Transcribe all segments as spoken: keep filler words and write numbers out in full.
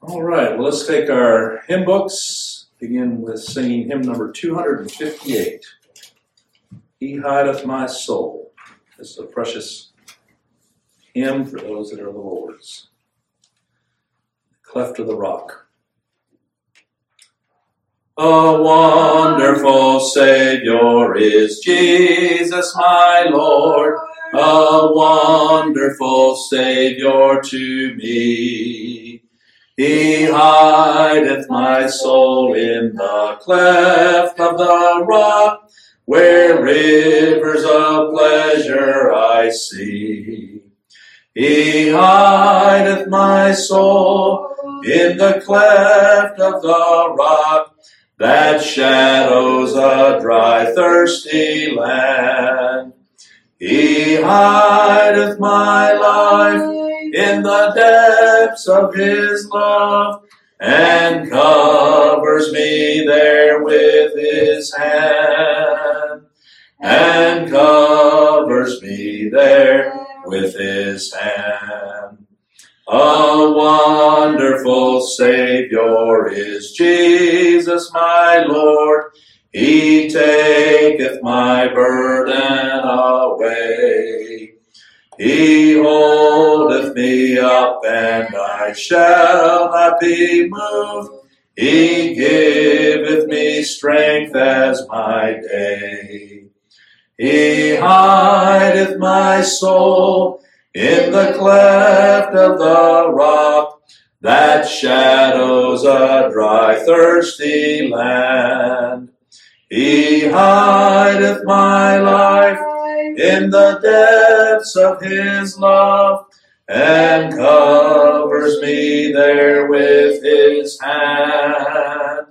All right, well, let's take our hymn books, begin with singing hymn number two hundred fifty-eight. He hideth my soul. This is a precious hymn for those that are the Lord's. Cleft of the Rock. A wonderful Savior is Jesus my Lord, a wonderful Savior to me. He hideth my soul in the cleft of the rock, where rivers of pleasure I see. He hideth my soul in the cleft of the rock, that shadows a dry, thirsty land. He hideth my life in the depths of his love, and covers me there with his hand, and covers me there with his hand. A wonderful Savior is Jesus my Lord, he taketh my burden away. He holdeth me up, and I shall not be moved. He giveth me strength as my day. He hideth my soul in the cleft of the rock, that shadows a dry, thirsty land. He hideth my life in the depths of his love, and covers me there with his hand,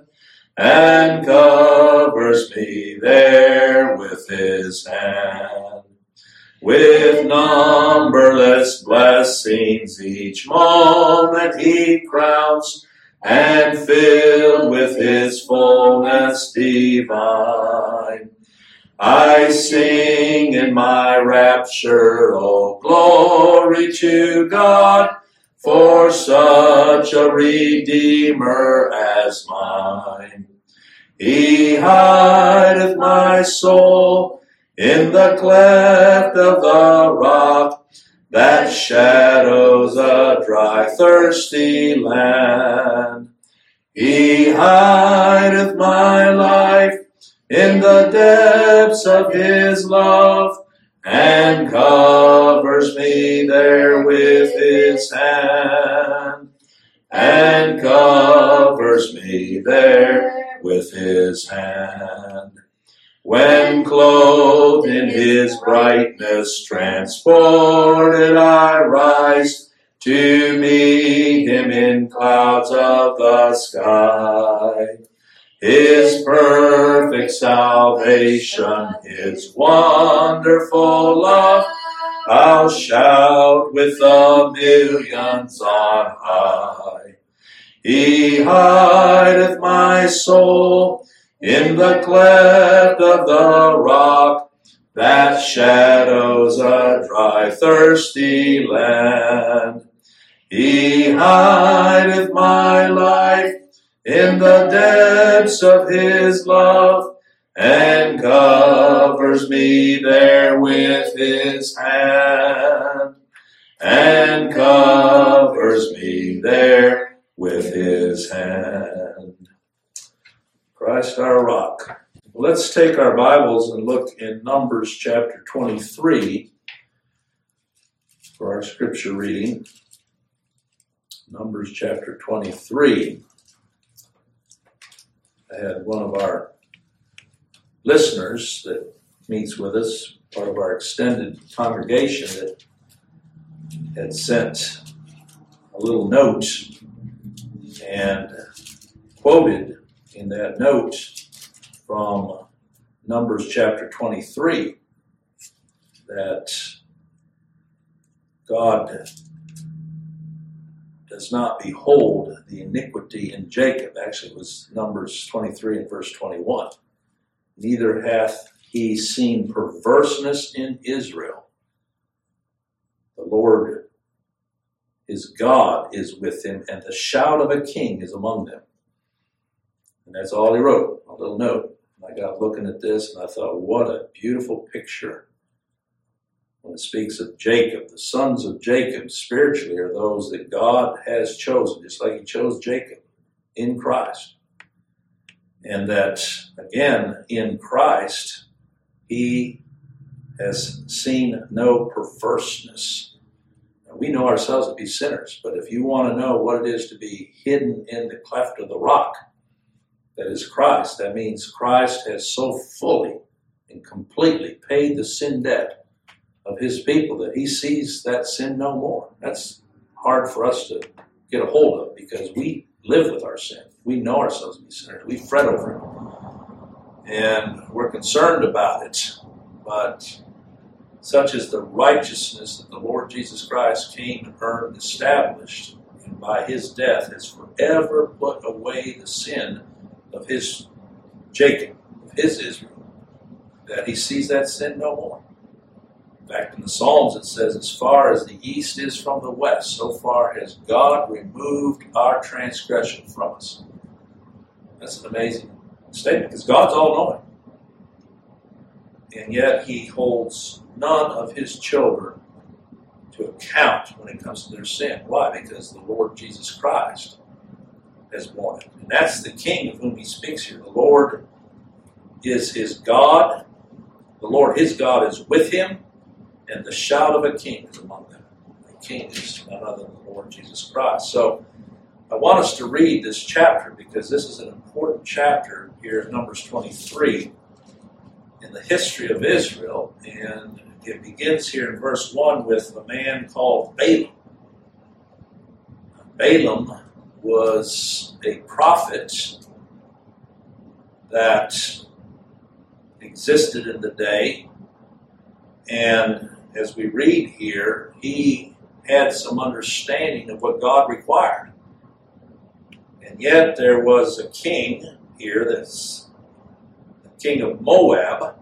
and covers me there with his hand. With numberless blessings each moment he crowns, and filled with his fullness divine. I sing in my rapture, oh glory to God, for such a Redeemer as mine. He hideth my soul in the cleft of the rock, that shadows a dry, thirsty land. He hideth my life in the depths of his love, and covers me there with his hand, and covers me there with his hand. When clothed in his brightness transported I rise, to meet him in clouds of the sky. His perfect salvation, his wonderful love, I'll shout with the millions on high. He hideth my soul in the cleft of the rock, that shadows a dry, thirsty land. He hideth my life in the depths of his love, and covers me there with his hand, and covers me there with his hand. Christ our rock. Let's take our Bibles and look in Numbers chapter twenty-three for our scripture reading. Numbers chapter twenty-three. I had one of our listeners that meets with us, part of our extended congregation, that had sent a little note and quoted in that note from Numbers chapter twenty-three that God does not behold the iniquity in Jacob. Actually, it was Numbers twenty-three and verse twenty-one. Neither hath he seen perverseness in Israel. The Lord His God is with him, and the shout of a king is among them. And that's all he wrote, a little note. And I got looking at this, and I thought, what a beautiful picture. When it speaks of Jacob, the sons of Jacob spiritually are those that God has chosen, just like he chose Jacob in Christ. And that, again, in Christ, he has seen no perverseness. We know ourselves to be sinners, but if you want to know what it is to be hidden in the cleft of the rock, that is Christ, that means Christ has so fully and completely paid the sin debt of his people that he sees that sin no more. That's hard for us to get a hold of because we live with our sin. We know ourselves to be sinners. We fret over it. And we're concerned about it, but such is the righteousness that the Lord Jesus Christ came and earned, established, and by his death has forever put away the sin of his Jacob, of his Israel, that he sees that sin no more. In fact, in the Psalms it says, as far as the east is from the west, so far has God removed our transgression from us. That's an amazing statement, because God's all-knowing. And yet he holds none of his children to account when it comes to their sin. Why? Because the Lord Jesus Christ has borne it. And that's the king of whom he speaks here. The Lord is his God. The Lord, his God, is with him, and the shout of a king is among them. The king is none other than the Lord Jesus Christ. So I want us to read this chapter because this is an important chapter here in Numbers twenty-three in the history of Israel, and it begins here in verse one with a man called Balaam. Balaam was a prophet that existed in the day, and as we read here, he had some understanding of what God required. And yet there was a king here that's the king of Moab,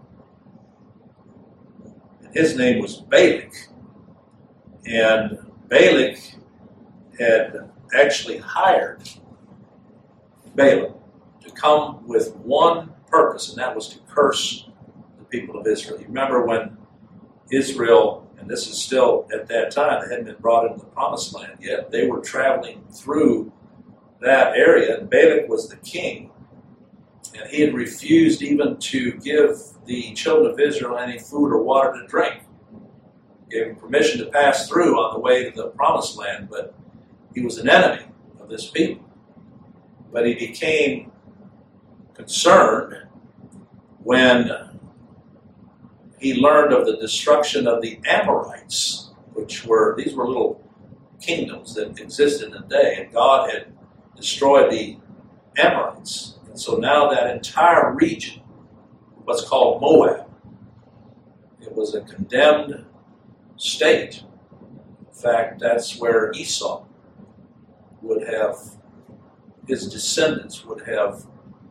and his name was Balak. And Balak had actually hired Balaam to come with one purpose, and that was to curse the people of Israel. You remember when Israel, and this is still at that time, they hadn't been brought into the promised land yet, they were traveling through that area, and Balak was the king, and he had refused even to give the children of Israel any food or water to drink. He gave them permission to pass through on the way to the promised land, but he was an enemy of this people. But he became concerned when he learned of the destruction of the Amorites, which were, these were little kingdoms that existed in the day, and God had destroyed the Amorites. And so now that entire region, what's called Moab, it was a condemned state. In fact, that's where Esau would have, his descendants would have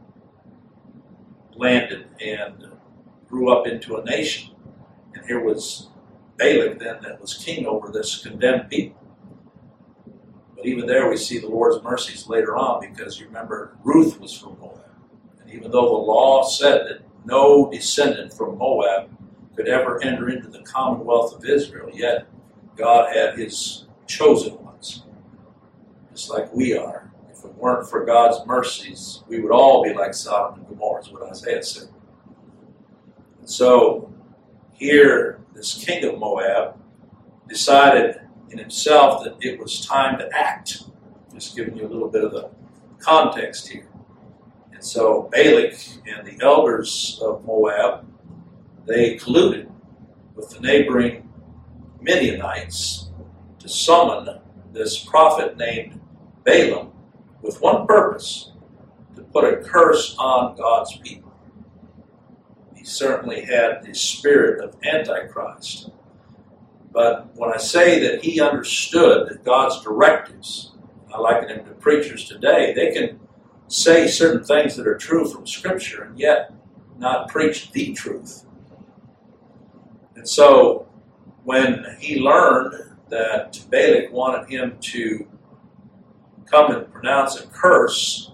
landed and grew up into a nation. And here was Balak then that was king over this condemned people. But even there we see the Lord's mercies later on, because you remember Ruth was from Moab. And even though the law said that no descendant from Moab could ever enter into the commonwealth of Israel, yet God had his chosen ones, just like we are. If it weren't for God's mercies, we would all be like Sodom and Gomorrah, is what Isaiah said. And so here, this king of Moab decided in himself that it was time to act. Just giving you a little bit of the context here. And so Balak and the elders of Moab, they colluded with the neighboring Midianites to summon this prophet named Balaam with one purpose: to put a curse on God's people. He certainly had the spirit of Antichrist. But when I say that he understood God's directives, I liken him to preachers today, they can say certain things that are true from Scripture and yet not preach the truth. And so when he learned that Balak wanted him to come and pronounce a curse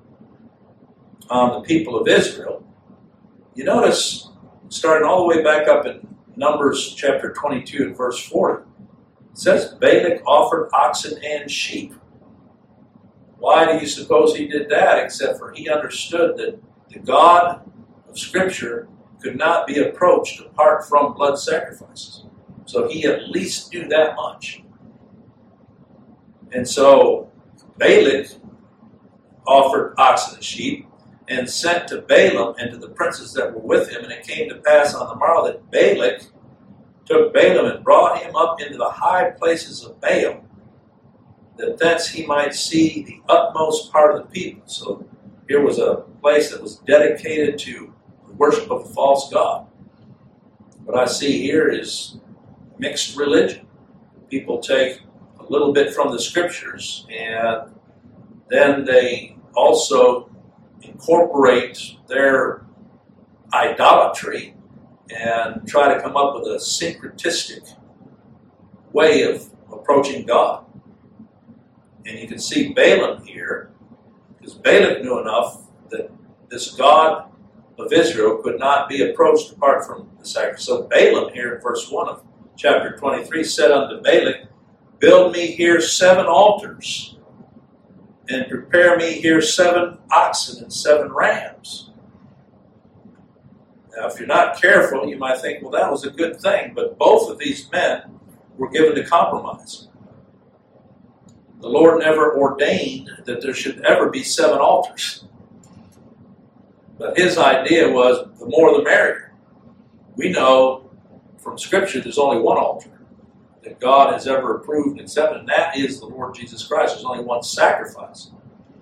on the people of Israel, you notice, starting all the way back up in Numbers chapter twenty-two and verse forty, it says Balak offered oxen and sheep. Why do you suppose he did that, except for he understood that the God of Scripture could not be approached apart from blood sacrifices. So he at least knew that much. And so Balak offered oxen and sheep and sent to Balaam and to the princes that were with him. And it came to pass on the morrow that Balak took Balaam and brought him up into the high places of Baal, that thence he might see the utmost part of the people. So here was a place that was dedicated to the worship of a false god. What I see here is mixed religion. People take a little bit from the Scriptures, and then they also incorporate their idolatry and try to come up with a syncretistic way of approaching God. And you can see Balaam here, because Balak knew enough that this God of Israel could not be approached apart from the sacrifice. So Balaam here in verse one of chapter twenty-three said unto Balak, build me here seven altars, and prepare me here seven oxen and seven rams. Now, if you're not careful, you might think, well, that was a good thing, but both of these men were given to compromise. The Lord never ordained that there should ever be seven altars. But his idea was the more the merrier. We know from Scripture there's only one altar that God has ever approved and accepted, and that is the Lord Jesus Christ. There's only one sacrifice.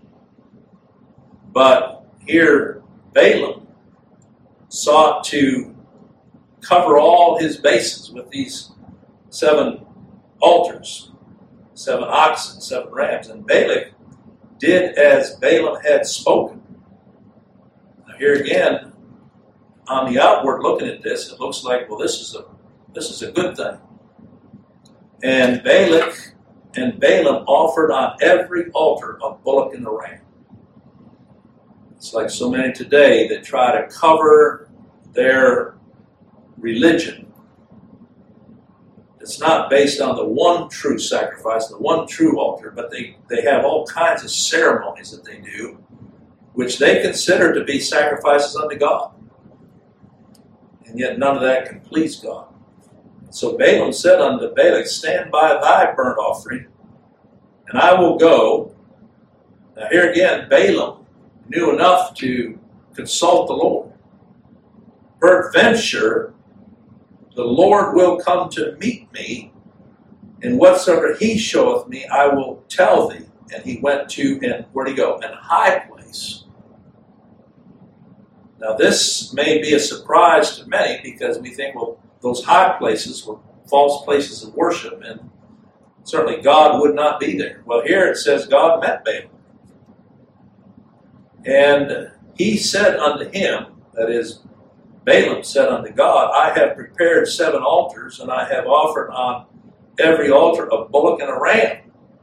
But here, Balaam sought to cover all his bases with these seven altars, seven oxen, seven rams. And Balak did as Balaam had spoken. Now here again, on the outward looking at this, it looks like, well, this is a this is a good thing. And Balak and Balaam offered on every altar a bullock and a ram. It's like so many today that try to cover their religion. It's not based on the one true sacrifice, the one true altar, but they, they have all kinds of ceremonies that they do, which they consider to be sacrifices unto God. And yet none of that can please God. So Balaam said unto Balak, stand by thy burnt offering, and I will go. Now here again, Balaam knew enough to consult the Lord. Peradventure, the Lord will come to meet me, and whatsoever he showeth me, I will tell thee. And he went to, and where'd he go? An high place. Now this may be a surprise to many, because we think, well, those high places were false places of worship, and certainly God would not be there. Well, here it says God met Balaam. And he said unto him, that is, Balaam said unto God, I have prepared seven altars, and I have offered on every altar a bullock and a ram.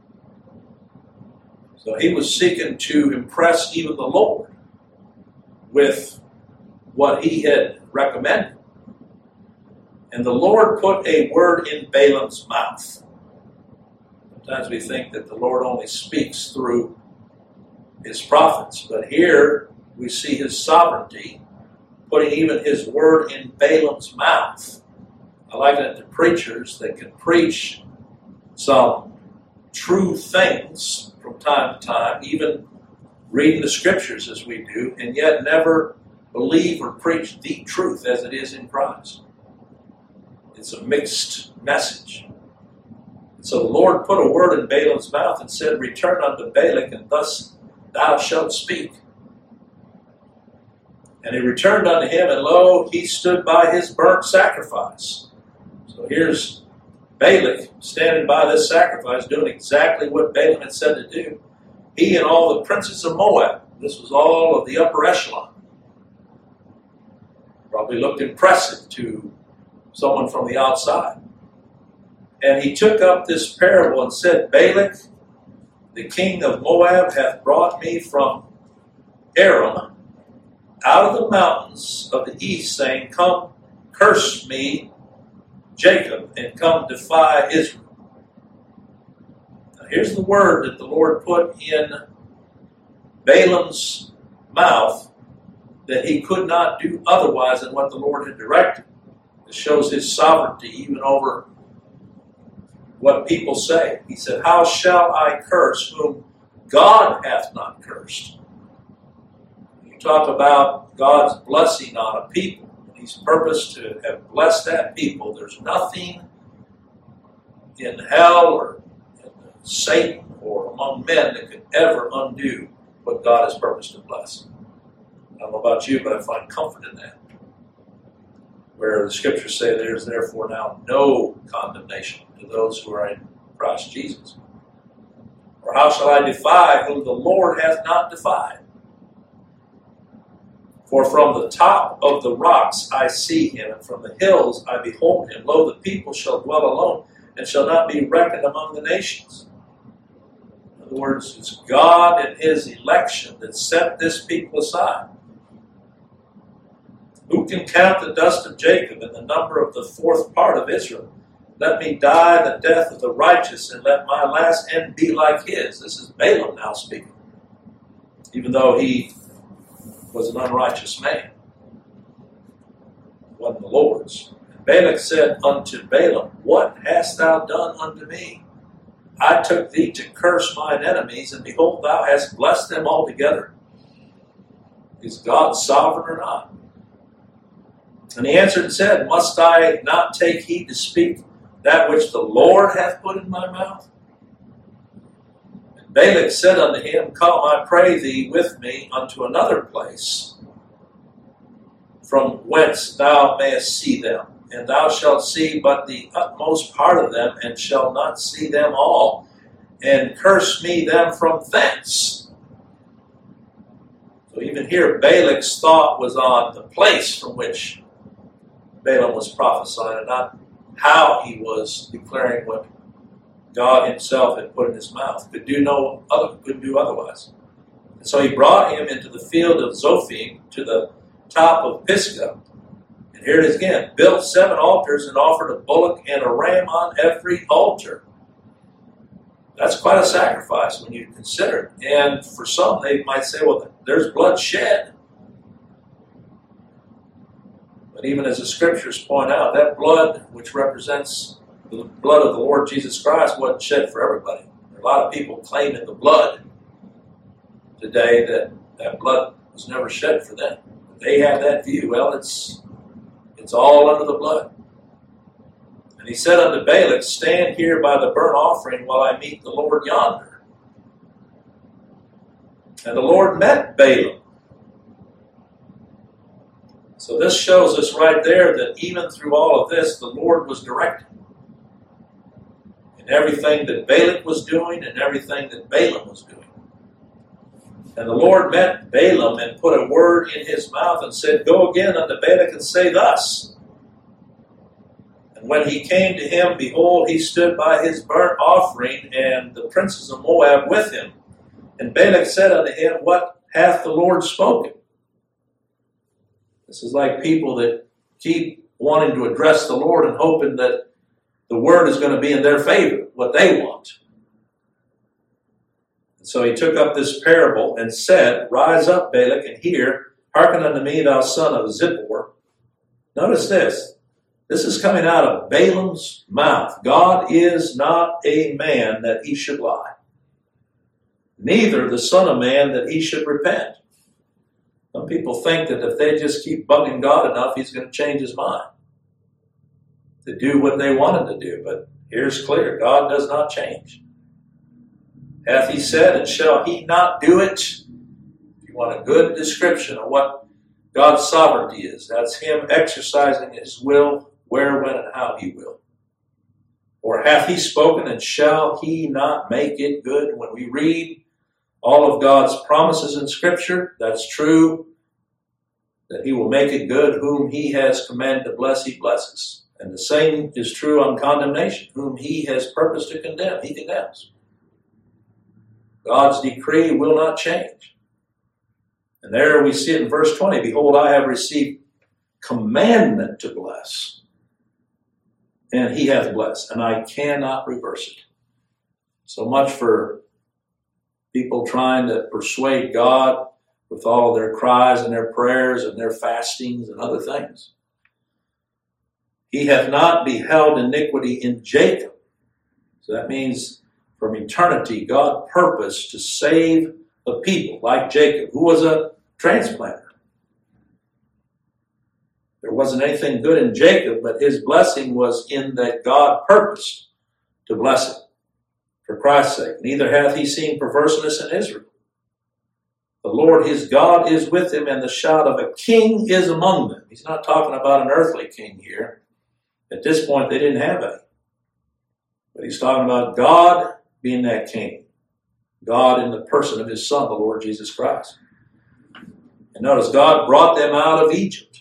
So he was seeking to impress even the Lord with what he had recommended. And the Lord put a word in Balaam's mouth. Sometimes we think that the Lord only speaks through his prophets, but here we see his sovereignty, putting even his word in Balaam's mouth. I liken it to preachers that can preach some true things from time to time, even reading the Scriptures as we do, and yet never believe or preach the truth as it is in Christ. It's a mixed message. So the Lord put a word in Balaam's mouth and said, return unto Balak, and thus thou shalt speak. And he returned unto him, and lo, he stood by his burnt sacrifice. So here's Balak standing by this sacrifice, doing exactly what Balaam had said to do. He and all the princes of Moab, this was all of the upper echelon, probably looked impressive to someone from the outside. And he took up this parable and said, Balak, the king of Moab, hath brought me from Aram out of the mountains of the east, saying, Come, curse me, Jacob, and come defy Israel. Now here's the word that the Lord put in Balaam's mouth that he could not do otherwise than what the Lord had directed. It shows his sovereignty even over what people say. He said, How shall I curse whom God hath not cursed? You talk about God's blessing on a people. He's purposed to have blessed that people. There's nothing in hell or in Satan or among men that could ever undo what God has purposed to bless. I don't know about you, but I find comfort in that. Where the scriptures say there is therefore now no condemnation to those who are in Christ Jesus. Or how shall I defy whom the Lord hath not defied? For from the top of the rocks I see him, and from the hills I behold him. Lo, the people shall dwell alone, and shall not be reckoned among the nations. In other words, it's God and his election that set this people aside. Who can count the dust of Jacob and the number of the fourth part of Israel? Let me die the death of the righteous, and let my last end be like his. This is Balaam now speaking, even though he was an unrighteous man. It wasn't the Lord's. And Balak said unto Balaam, What hast thou done unto me? I took thee to curse mine enemies, and behold, thou hast blessed them altogether. Is God sovereign or not? And he answered and said, Must I not take heed to speak that which the Lord hath put in my mouth? And Balak said unto him, Come, I pray thee, with me unto another place, from whence thou mayest see them. And thou shalt see but the utmost part of them, and shalt not see them all, and curse me them from thence. So even here, Balak's thought was on the place from which Balaam was prophesying, and not how he was declaring what God himself had put in his mouth. Could do no other, could do otherwise. And so he brought him into the field of Zophim, to the top of Pisgah. And here it is again, built seven altars and offered a bullock and a ram on every altar. That's quite a sacrifice when you consider it. And for some, they might say, well, there's blood shed. But even as the scriptures point out, that blood, which represents the blood of the Lord Jesus Christ, wasn't shed for everybody. There are a lot of people claiming the blood today that that blood was never shed for them. They have that view. Well, it's it's all under the blood. And he said unto Balak, Stand here by the burnt offering while I meet the Lord yonder. And the Lord met Balaam. So this shows us right there that even through all of this, the Lord was directing. In everything that Balak was doing and everything that Balaam was doing. And the Lord met Balaam and put a word in his mouth and said, Go again unto Balak and say thus. And when he came to him, behold, he stood by his burnt offering, and the princes of Moab with him. And Balak said unto him, What hath the Lord spoken? This is like people that keep wanting to address the Lord and hoping that the word is going to be in their favor, what they want. And so he took up this parable and said, Rise up, Balak, and hear. Hearken unto me, thou son of Zippor. Notice this. This is coming out of Balaam's mouth. God is not a man that he should lie, neither the son of man that he should repent. Some people think that if they just keep bugging God enough, he's going to change his mind to do what they want him to do. But here's clear. God does not change. Hath he said, and shall he not do it? If you want a good description of what God's sovereignty is, that's him exercising his will where, when, and how he will. Or hath he spoken, and shall he not make it good? When we read all of God's promises in Scripture, that's true, that he will make it good. Whom he has commanded to bless, he blesses. And the same is true on condemnation. Whom he has purposed to condemn, he condemns. God's decree will not change. And there we see it in verse twenty. Behold, I have received commandment to bless. And he hath blessed. And I cannot reverse it. So much for people trying to persuade God with all of their cries and their prayers and their fastings and other things. He hath not beheld iniquity in Jacob. So that means from eternity, God purposed to save a people like Jacob, who was a transplanter. There wasn't anything good in Jacob, but his blessing was in that God purposed to bless him for Christ's sake. Neither hath he seen perverseness in Israel. The Lord his God is with him, and the shout of a king is among them. He's not talking about an earthly king here. At this point, they didn't have any. But he's talking about God being that king. God in the person of his Son, the Lord Jesus Christ. And notice, God brought them out of Egypt.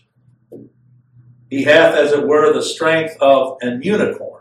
He hath, as it were, the strength of an unicorn.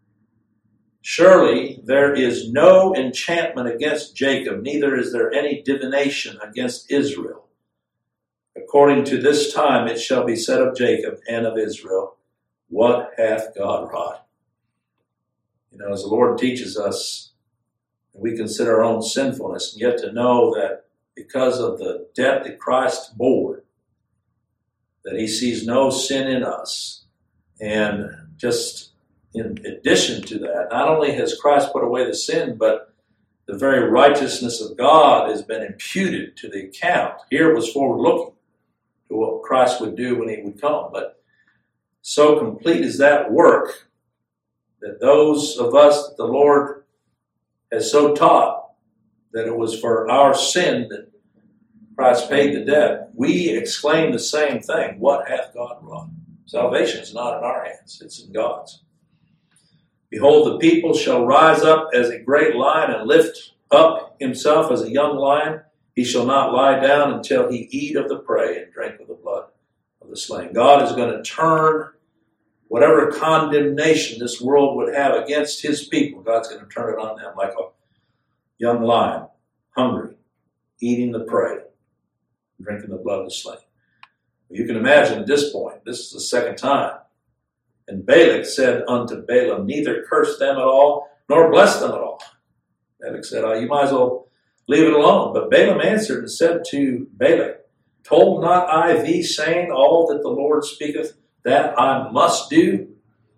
Surely there is no enchantment against Jacob, neither is there any divination against Israel. According to this time it shall be said of Jacob and of Israel, what hath God wrought? You know, as the Lord teaches us, we consider our own sinfulness, and yet to know that because of the debt that Christ bore, that he sees no sin in us. And just in addition to that, not only has Christ put away the sin, but the very righteousness of God has been imputed to the account. Here it was forward-looking to what Christ would do when he would come. But so complete is that work that those of us that the Lord has so taught that it was for our sin that Christ paid the debt, we exclaim the same thing. What hath God wrought? Salvation is not in our hands. It's in God's. Behold, the people shall rise up as a great lion and lift up himself as a young lion. He shall not lie down until he eat of the prey and drink of the blood of the slain. God is going to turn whatever condemnation this world would have against his people. God's going to turn it on them like a young lion, hungry, eating the prey, drinking the blood of the slain. You can imagine at this point, this is the second time. And Balak said unto Balaam, neither curse them at all, nor bless them at all. Balak said, oh, you might as well leave it alone. But Balaam answered and said to Balak, told not I thee, saying, all that the Lord speaketh, that I must do?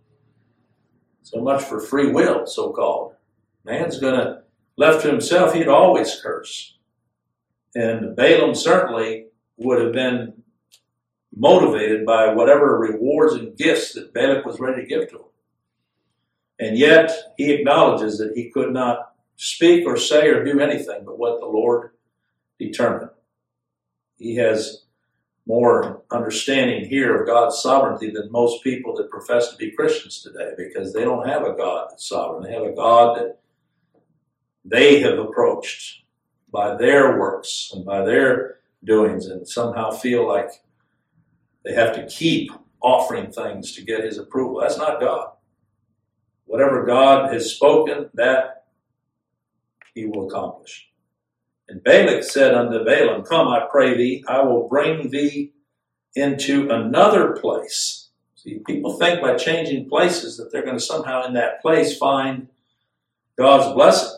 So much for free will, so-called. Man's going to, left to himself, he'd always curse. And Balaam certainly would have been motivated by whatever rewards and gifts that Balak was ready to give to him. And yet, he acknowledges that he could not speak or say or do anything but what the Lord determined. He has more understanding here of God's sovereignty than most people that profess to be Christians today, because they don't have a God that's sovereign. They have a God that they have approached by their works and by their doings, and somehow feel like they have to keep offering things to get his approval. That's not God. Whatever God has spoken, that he will accomplish. And Balak said unto Balaam, come, I pray thee, I will bring thee into another place. See, people think by changing places that they're going to somehow in that place find God's blessing.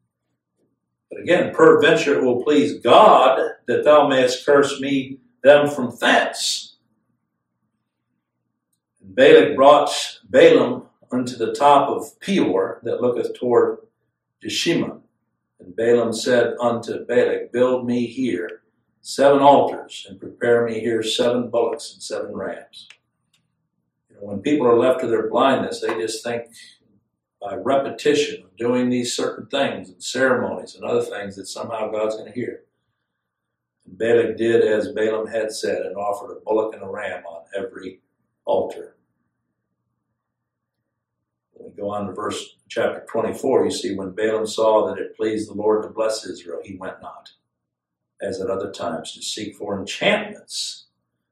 But again, peradventure it will please God that thou mayest curse me them from thence. And Balak brought Balaam unto the top of Peor that looketh toward Jeshimon. And Balaam said unto Balak, build me here seven altars, and prepare me here seven bullocks and seven rams. You know, when people are left to their blindness, they just think by repetition of doing these certain things and ceremonies and other things that somehow God's going to hear. And Balak did as Balaam had said, and offered a bullock and a ram on every altar. When we go on to verse chapter twenty-four, you see, when Balaam saw that it pleased the Lord to bless Israel, he went not, as at other times, to seek for enchantments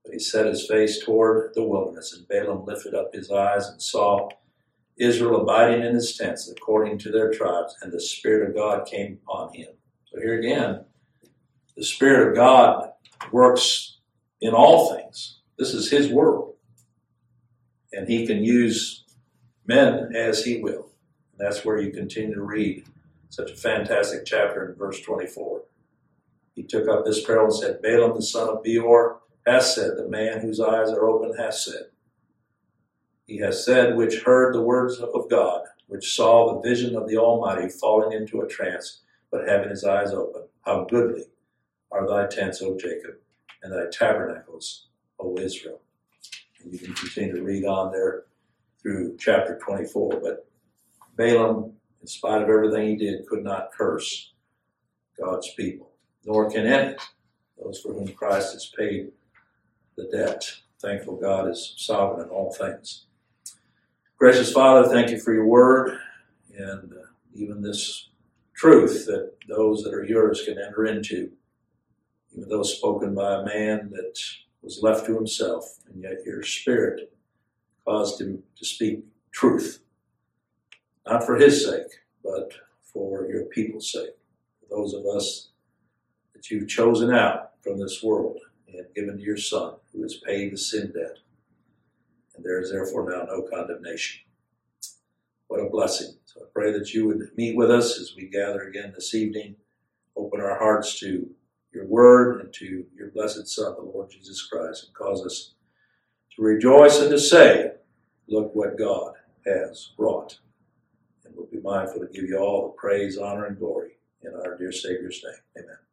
But he set his face toward the wilderness, and Balaam lifted up his eyes and saw Israel abiding in his tents according to their tribes, and the Spirit of God came upon him. So here again, the Spirit of God works in all things. This is his world. And he can use men as he will. And that's where you continue to read such a fantastic chapter in verse twenty-four. He took up this parable and said, Balaam the son of Beor has said, the man whose eyes are open has said. He has said, which heard the words of God, which saw the vision of the Almighty falling into a trance, but having his eyes open. How goodly are thy tents, O Jacob, and thy tabernacles, O Israel. And you can continue to read on there through chapter twenty-four. But Balaam, in spite of everything he did, could not curse God's people, nor can any, those for whom Christ has paid the debt. Thankful God is sovereign in all things. Gracious Father, thank you for your word, and uh, even this truth that those that are yours can enter into, even though spoken by a man that was left to himself, and yet your Spirit caused him to speak truth, not for his sake, but for your people's sake, for those of us that you've chosen out from this world and given to your Son, who has paid the sin debt. And there is therefore now no condemnation. What a blessing. So I pray that you would meet with us as we gather again this evening, open our hearts to your word and to your blessed Son, the Lord Jesus Christ, and cause us to rejoice and to say, look what God has wrought. And we'll be mindful to give you all the praise, honor, and glory in our dear Savior's name. Amen.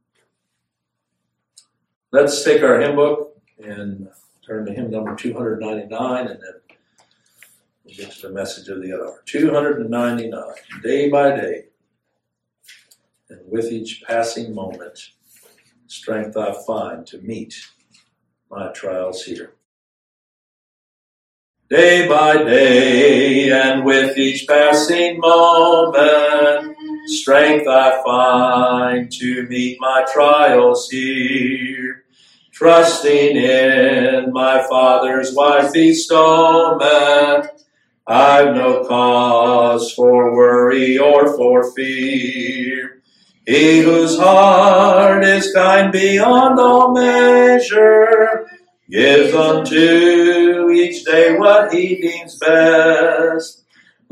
Let's take our hymn book and turn to hymn number two ninety-nine, and then we'll get to the message of the hour. two ninety-nine, day by day, and with each passing moment, strength I find to meet my trials here. Day by day, and with each passing moment, strength I find to meet my trials here. Trusting in my Father's wise bestowment, I've no cause for worry or for fear. He whose heart is kind beyond all measure gives unto each day what he deems best.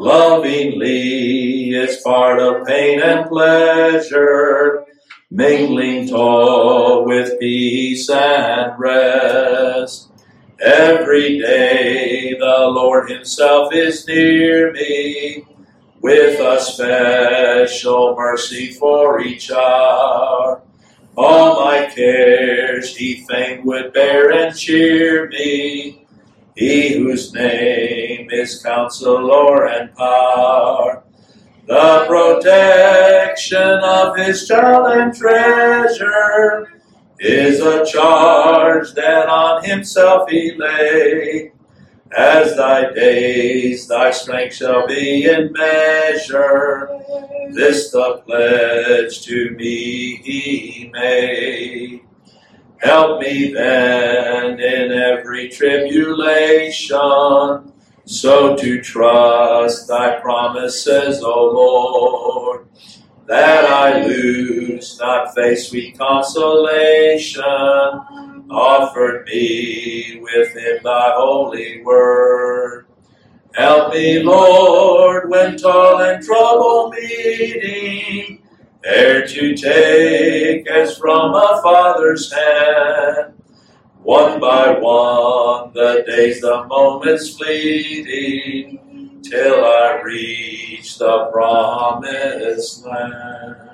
Lovingly is part of pain and pleasure, mingling toil with peace and rest. Every day the Lord himself is near me, with a special mercy for each hour. All my cares he fain would bear and cheer me, he whose name is Counselor and Power. The protection of his child and treasure is a charge that on himself he laid. As thy days, thy strength shall be in measure. This the pledge to me he made. Help me then in every tribulation, so to trust thy promises, O Lord, that I lose not faith's sweet consolation, offered me within thy holy word. Help me, Lord, when toil and trouble meeting, ere to take as from a father's hand, one by one, the days, the moments fleeting, till I reach the promised land.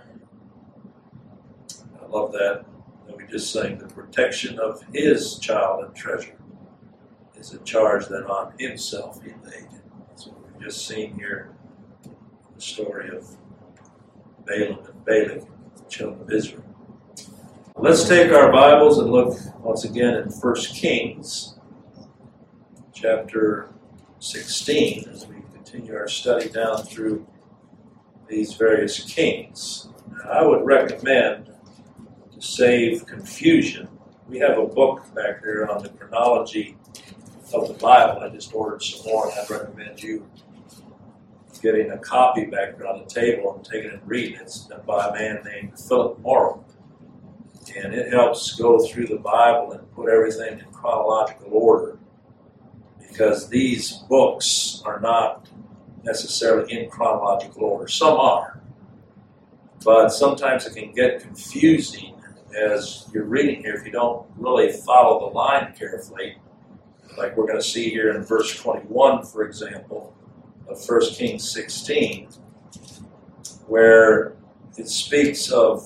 I love that. And we just sang the protection of his child and treasure is a charge that on himself he laid. That's what we've just seen here in the story of Balaam and Balak, the children of Israel. Let's take our Bibles and look once again in First Kings, chapter sixteen, as we continue our study down through these various kings. Now, I would recommend, to save confusion, we have a book back there on the chronology of the Bible. I just ordered some more, and I'd recommend you getting a copy back there on the table and taking it and reading it. It's by a man named Philip Morrow. And it helps go through the Bible and put everything in chronological order, because these books are not necessarily in chronological order. Some are, but sometimes it can get confusing as you're reading here if you don't really follow the line carefully, like we're going to see here in verse twenty-one, for example, of First Kings sixteen, where it speaks of,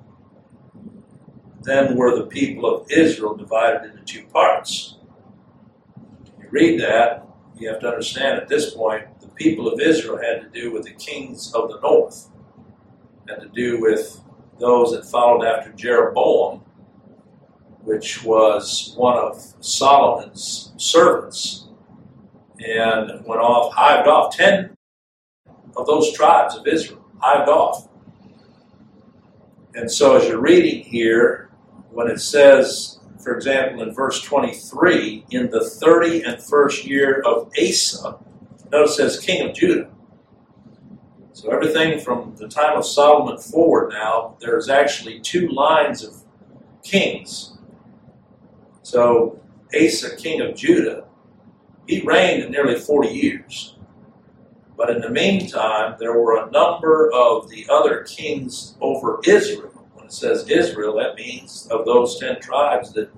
then were the people of Israel divided into two parts. You read that, you have to understand at this point, the people of Israel had to do with the kings of the north, had to do with those that followed after Jeroboam, which was one of Solomon's servants, and went off, hived off. Ten of those tribes of Israel hived off. And so as you're reading here, when it says, for example, in verse twenty-three, in the thirty and first year of Asa, notice it says king of Judah. So everything from the time of Solomon forward now, there's actually two lines of kings. So Asa, king of Judah, he reigned in nearly forty years. But in the meantime, there were a number of the other kings over Israel. When it says Israel, that means of those ten tribes that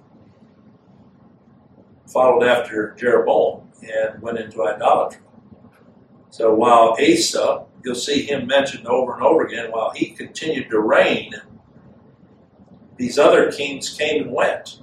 followed after Jeroboam and went into idolatry. So while Asa, you'll see him mentioned over and over again, while he continued to reign, these other kings came and went.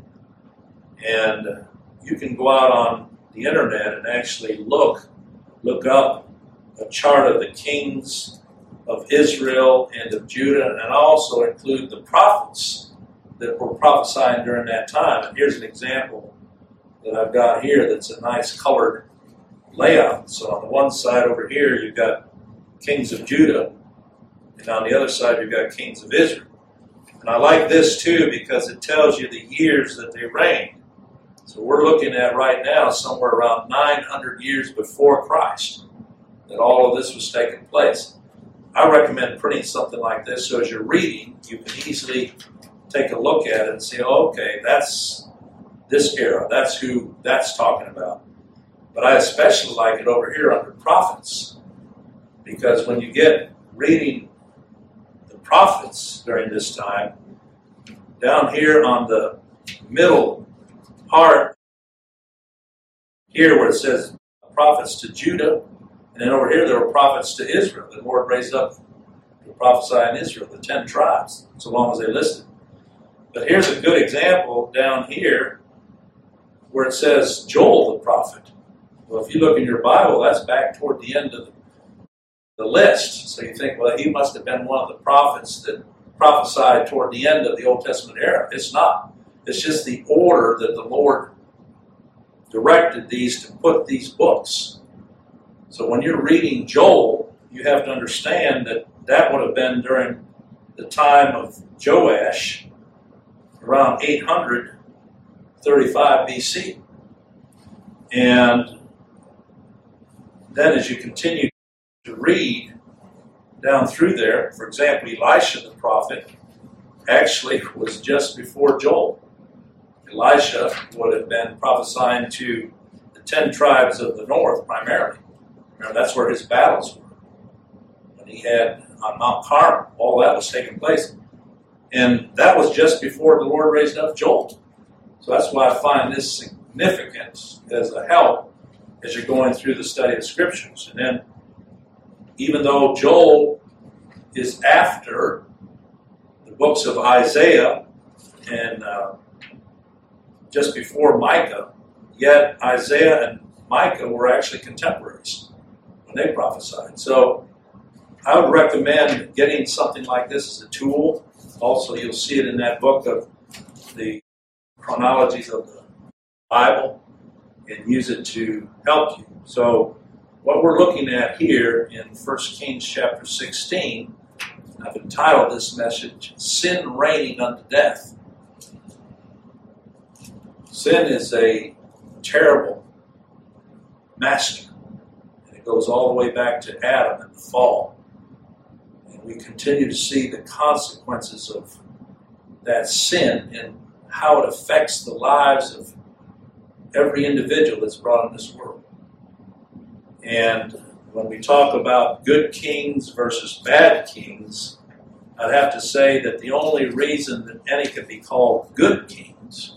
And you can go out on the internet and actually look, look up a chart of the kings of Israel and of Judah, and also include the prophets that were prophesying during that time. And here's an example that I've got here that's a nice colored layout. So on the one side over here, you've got kings of Judah, and on the other side, you've got kings of Israel. And I like this too because it tells you the years that they reigned. So we're looking at right now somewhere around nine hundred years before Christ that all of this was taking place. I recommend printing something like this so as you're reading, you can easily take a look at it and say, oh, okay, that's this era, that's who that's talking about. But I especially like it over here under prophets, because when you get reading the prophets during this time, down here on the middle part, here where it says prophets to Judah, and then over here there were prophets to Israel. The Lord raised up to prophesy in Israel, the ten tribes, so long as they listed. But here's a good example down here where it says Joel the prophet. Well, if you look in your Bible, that's back toward the end of the, the list. So you think, well, he must have been one of the prophets that prophesied toward the end of the Old Testament era. It's not. It's just the order that the Lord directed these to put these books. So when you're reading Joel, you have to understand that that would have been during the time of Joash, around eight thirty-five B C. And then as you continue to read down through there, for example, Elisha the prophet actually was just before Joel. Elisha would have been prophesying to the ten tribes of the north primarily. Remember, that's where his battles were. When he had on Mount Carmel, all that was taking place. And that was just before the Lord raised up Joel. So that's why I find this significant as a help as you're going through the study of Scriptures. And then, even though Joel is after the books of Isaiah and uh, just before Micah, yet Isaiah and Micah were actually contemporaries when they prophesied. So I would recommend getting something like this as a tool. Also, you'll see it in that book of the chronologies of the Bible, and use it to help you. So what we're looking at here in First Kings chapter sixteen, I've entitled this message, Sin Reigning Unto Death. Sin is a terrible master. And it goes all the way back to Adam and the fall. And we continue to see the consequences of that sin and how it affects the lives of every individual that's brought in this world. And when we talk about good kings versus bad kings, I'd have to say that the only reason that any could be called good kings,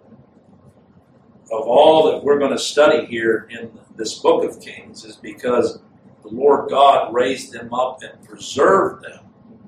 of all that we're going to study here in this book of Kings, is because the Lord God raised them up and preserved them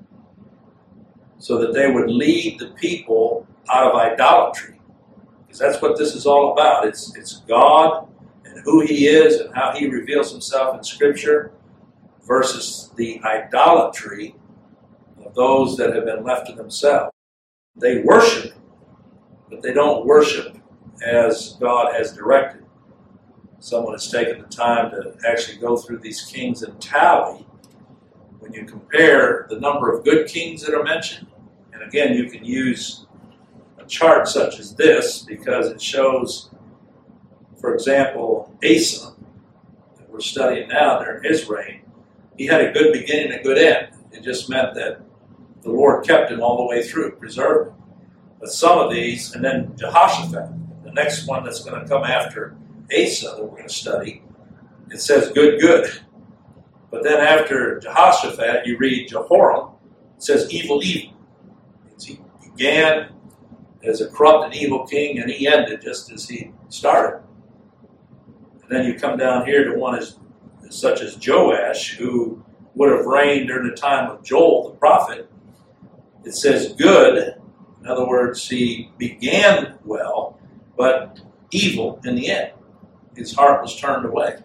so that they would lead the people out of idolatry. Because that's what this is all about. It's, it's God and who He is and how He reveals Himself in Scripture versus the idolatry of those that have been left to themselves. They worship, but they don't worship as God has directed. Someone has taken the time to actually go through these kings and tally. When you compare the number of good kings that are mentioned, and again, you can use a chart such as this because it shows, for example, Asa, that we're studying now during his reign. He had a good beginning and a good end. It just meant that the Lord kept him all the way through, preserved him. But some of these, and then Jehoshaphat, the next one that's going to come after Asa that we're going to study, it says good, good. But then after Jehoshaphat, you read Jehoram, it says evil, evil. He began as a corrupt and evil king, and he ended just as he started. And then you come down here to one as, such as Joash, who would have reigned during the time of Joel the prophet. It says good. In other words, he began well, but evil in the end. His heart was turned away.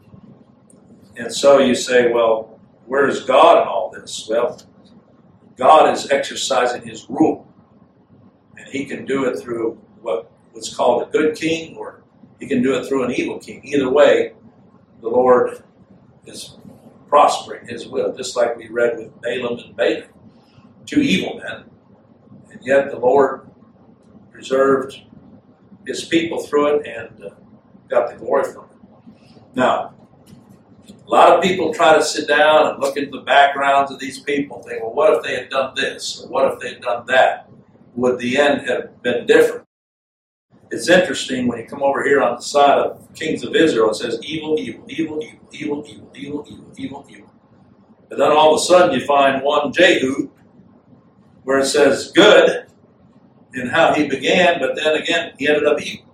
And so you say, well, where is God in all this? Well, God is exercising His rule. And He can do it through what, what's called a good king, or He can do it through an evil king. Either way, the Lord is prospering His will, just like we read with Balaam and Balak, two evil men. And yet the Lord preserved His people through it and uh, got the glory from it. Now, a lot of people try to sit down and look into the backgrounds of these people and think, well, what if they had done this? Or what if they had done that? Would the end have been different? It's interesting when you come over here on the side of Kings of Israel, it says evil, evil, evil, evil, evil, evil, evil, evil, evil, evil. But then all of a sudden you find one Jehu where it says good in how he began, but then again he ended up evil.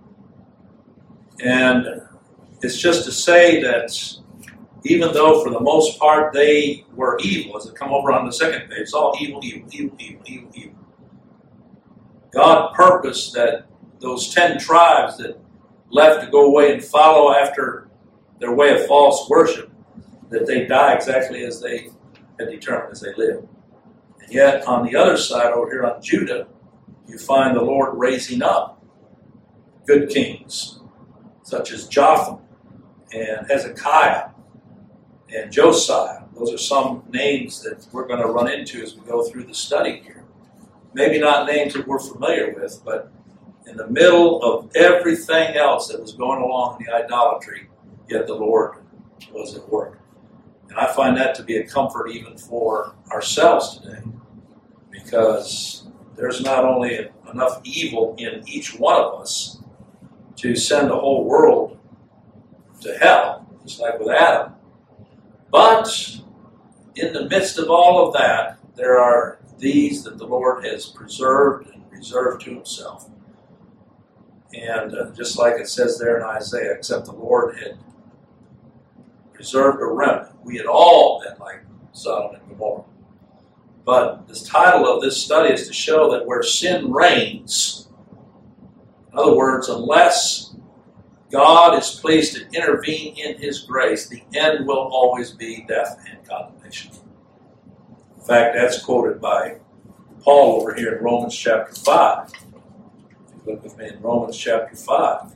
And it's just to say that even though for the most part they were evil, as it come over on the second page, it's all evil, evil, evil, evil, evil, evil. God purposed that those ten tribes that left to go away and follow after their way of false worship, that they die exactly as they had determined as they lived. And yet on the other side over here on Judah, you find the Lord raising up good kings, such as Jotham and Hezekiah and Josiah. Those are some names that we're going to run into as we go through the study here. Maybe not names that we're familiar with, but in the middle of everything else that was going along in the idolatry, yet the Lord was at work. And I find that to be a comfort even for ourselves today, because there's not only enough evil in each one of us to send the whole world to hell, just like with Adam, but in the midst of all of that, there are these that the Lord has preserved and reserved to Himself. And uh, just like it says there in Isaiah, except the Lord had preserved a remnant, we had all been like Sodom and Gomorrah. But the title of this study is to show that where sin reigns, in other words, unless God is pleased to intervene in His grace, the end will always be death and condemnation. In fact, that's quoted by Paul over here in Romans chapter five. Look with me in Romans chapter five.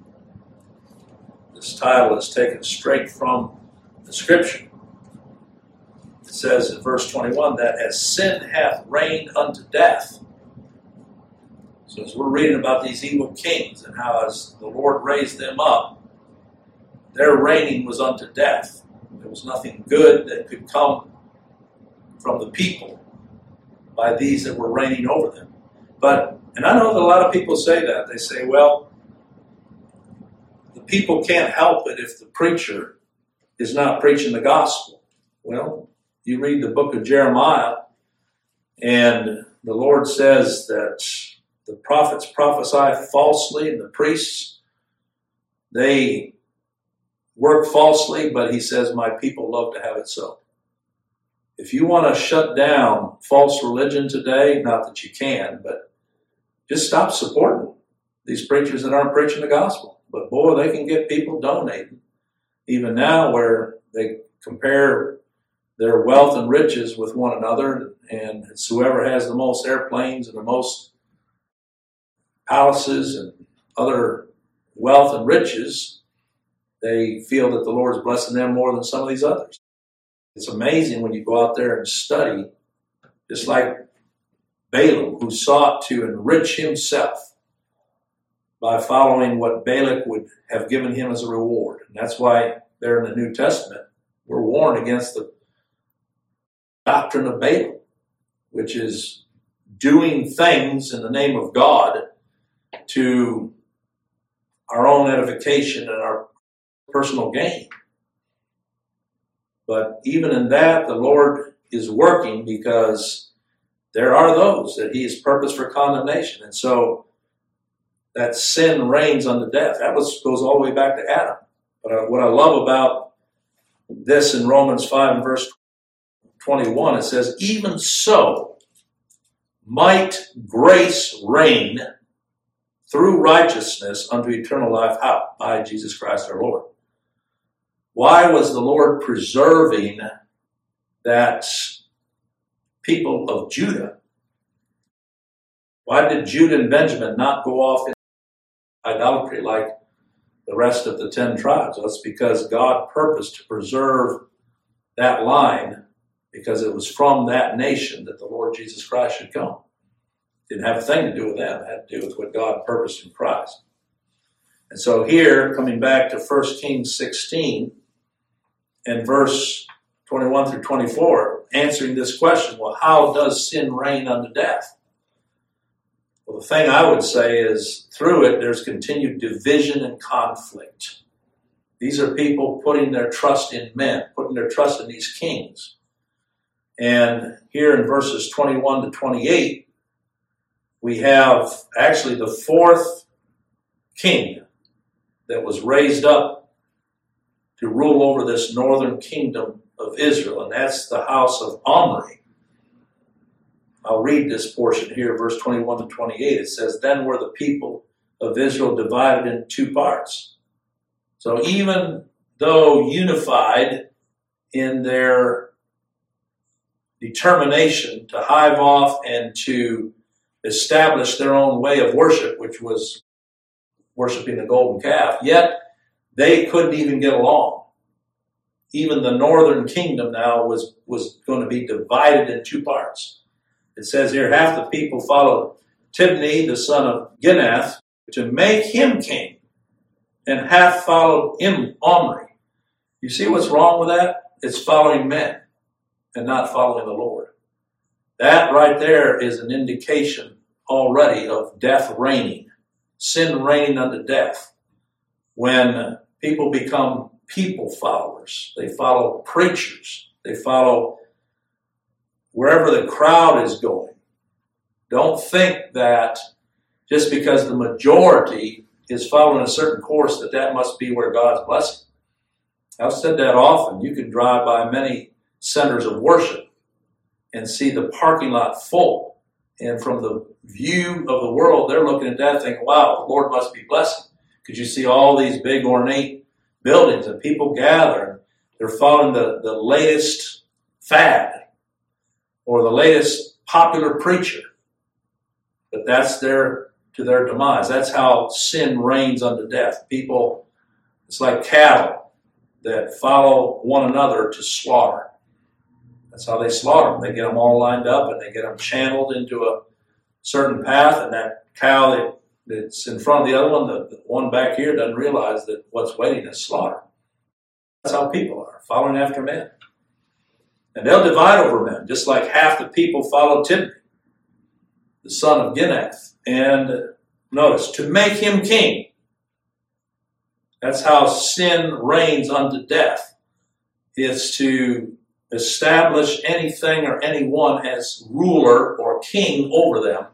This title is taken straight from the Scripture. It says in verse twenty-one that as sin hath reigned unto death, So as we're reading about these evil kings and how as the Lord raised them up, their reigning was unto death. There was nothing good that could come from the people by these that were reigning over them. But, and I know that a lot of people say that. They say, well, the people can't help it if the preacher is not preaching the gospel. Well, you read the book of Jeremiah, and the Lord says that the prophets prophesy falsely, and the priests, they work falsely, but he says, my people love to have it so. If you want to shut down false religion today, not that you can, but just stop supporting these preachers that aren't preaching the gospel. But boy, they can get people donating. Even now where they compare their wealth and riches with one another, and it's whoever has the most airplanes and the most palaces and other wealth and riches, they feel that the Lord is blessing them more than some of these others. It's amazing when you go out there and study, just like Balaam, who sought to enrich himself by following what Balak would have given him as a reward. And that's why there in the New Testament, we're warned against the doctrine of Balaam, which is doing things in the name of God to our own edification and our personal gain. But even in that, the Lord is working, because there are those that he has purposed for condemnation. And so that sin reigns unto death. That was, goes all the way back to Adam. But I, what I love about this in Romans five and verse twenty-one, it says, even so might grace reign through righteousness unto eternal life. How? By Jesus Christ our Lord. Why was the Lord preserving that people of Judah? Why did Judah and Benjamin not go off in idolatry like the rest of the ten tribes? Well, it's because God purposed to preserve that line, because it was from that nation that the Lord Jesus Christ should come. It didn't have a thing to do with them. It had to do with what God purposed in Christ. And so here, coming back to First Kings sixteen, and verse twenty-one through twenty-four, answering this question, well, how does sin reign unto death? Well, the thing I would say is, through it, there's continued division and conflict. These are people putting their trust in men, putting their trust in these kings. And here in verses twenty-one to twenty-eight, we have actually the fourth king that was raised up to rule over this northern kingdom of Israel, and that's the house of Omri. I'll read this portion here, verse twenty-one to twenty-eight. It says, then were the people of Israel divided into two parts. So even though unified in their determination to hive off and to establish their own way of worship, which was worshiping the golden calf, yet they couldn't even get along. Even the northern kingdom now was, was going to be divided in two parts. It says here, half the people followed Tibni, the son of Ginath, to make him king, and half followed him, Omri. You see what's wrong with that? It's following men and not following the Lord. That right there is an indication already of death reigning, sin reigning unto death. When people become people followers, they follow preachers, they follow wherever the crowd is going. Don't think that just because the majority is following a certain course that that must be where God's blessing. I've said that often. You can drive by many centers of worship and see the parking lot full. And from the view of the world, they're looking at that thinking, wow, the Lord must be blessing. Because you see all these big ornate buildings and people gather. They're following the, the latest fad or the latest popular preacher. But that's their to their demise. That's how sin reigns unto death. People, it's like cattle that follow one another to slaughter. That's how they slaughter them. They get them all lined up and they get them channeled into a certain path, and that cow that, that's in front of the other one, the, the one back here doesn't realize that what's waiting is slaughter. That's how people are, following after men. And they'll divide over men, just like half the people followed Tibni, the son of Ginath. And notice, to make him king. That's how sin reigns unto death, is to establish anything or anyone as ruler or king over them,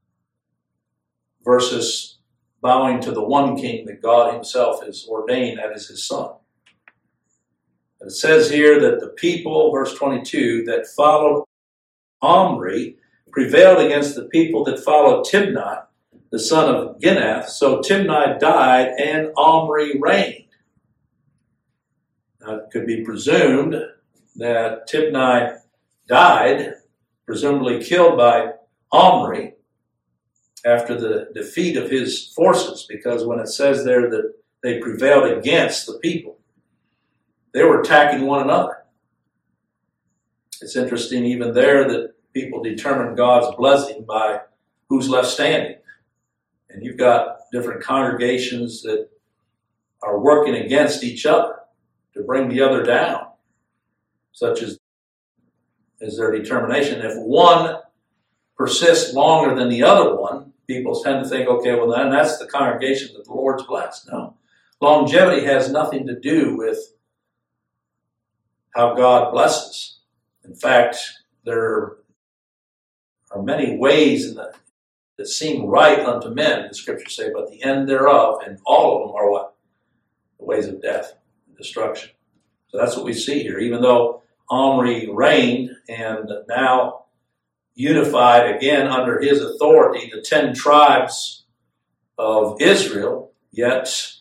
versus bowing to the one king that God himself has ordained, that is his son. It says here that the people, verse twenty-two, that followed Omri prevailed against the people that followed Tibni, the son of Ginath. So Tibni died and Omri reigned. Now, it could be presumed that Tibni died, presumably killed by Omri after the defeat of his forces, because when it says there that they prevailed against the people, they were attacking one another. It's interesting even there that people determine God's blessing by who's left standing. And you've got different congregations that are working against each other to bring the other down, such as is their determination. If one persists longer than the other one, people tend to think, okay, well then that's the congregation that the Lord's blessed. No. Longevity has nothing to do with how God blesses. In fact, there are many ways in the, that seem right unto men, the scriptures say, but the end thereof, and all of them are what? The ways of death and destruction. So that's what we see here. Even though Omri reigned and now unified again under his authority the ten tribes of Israel, yet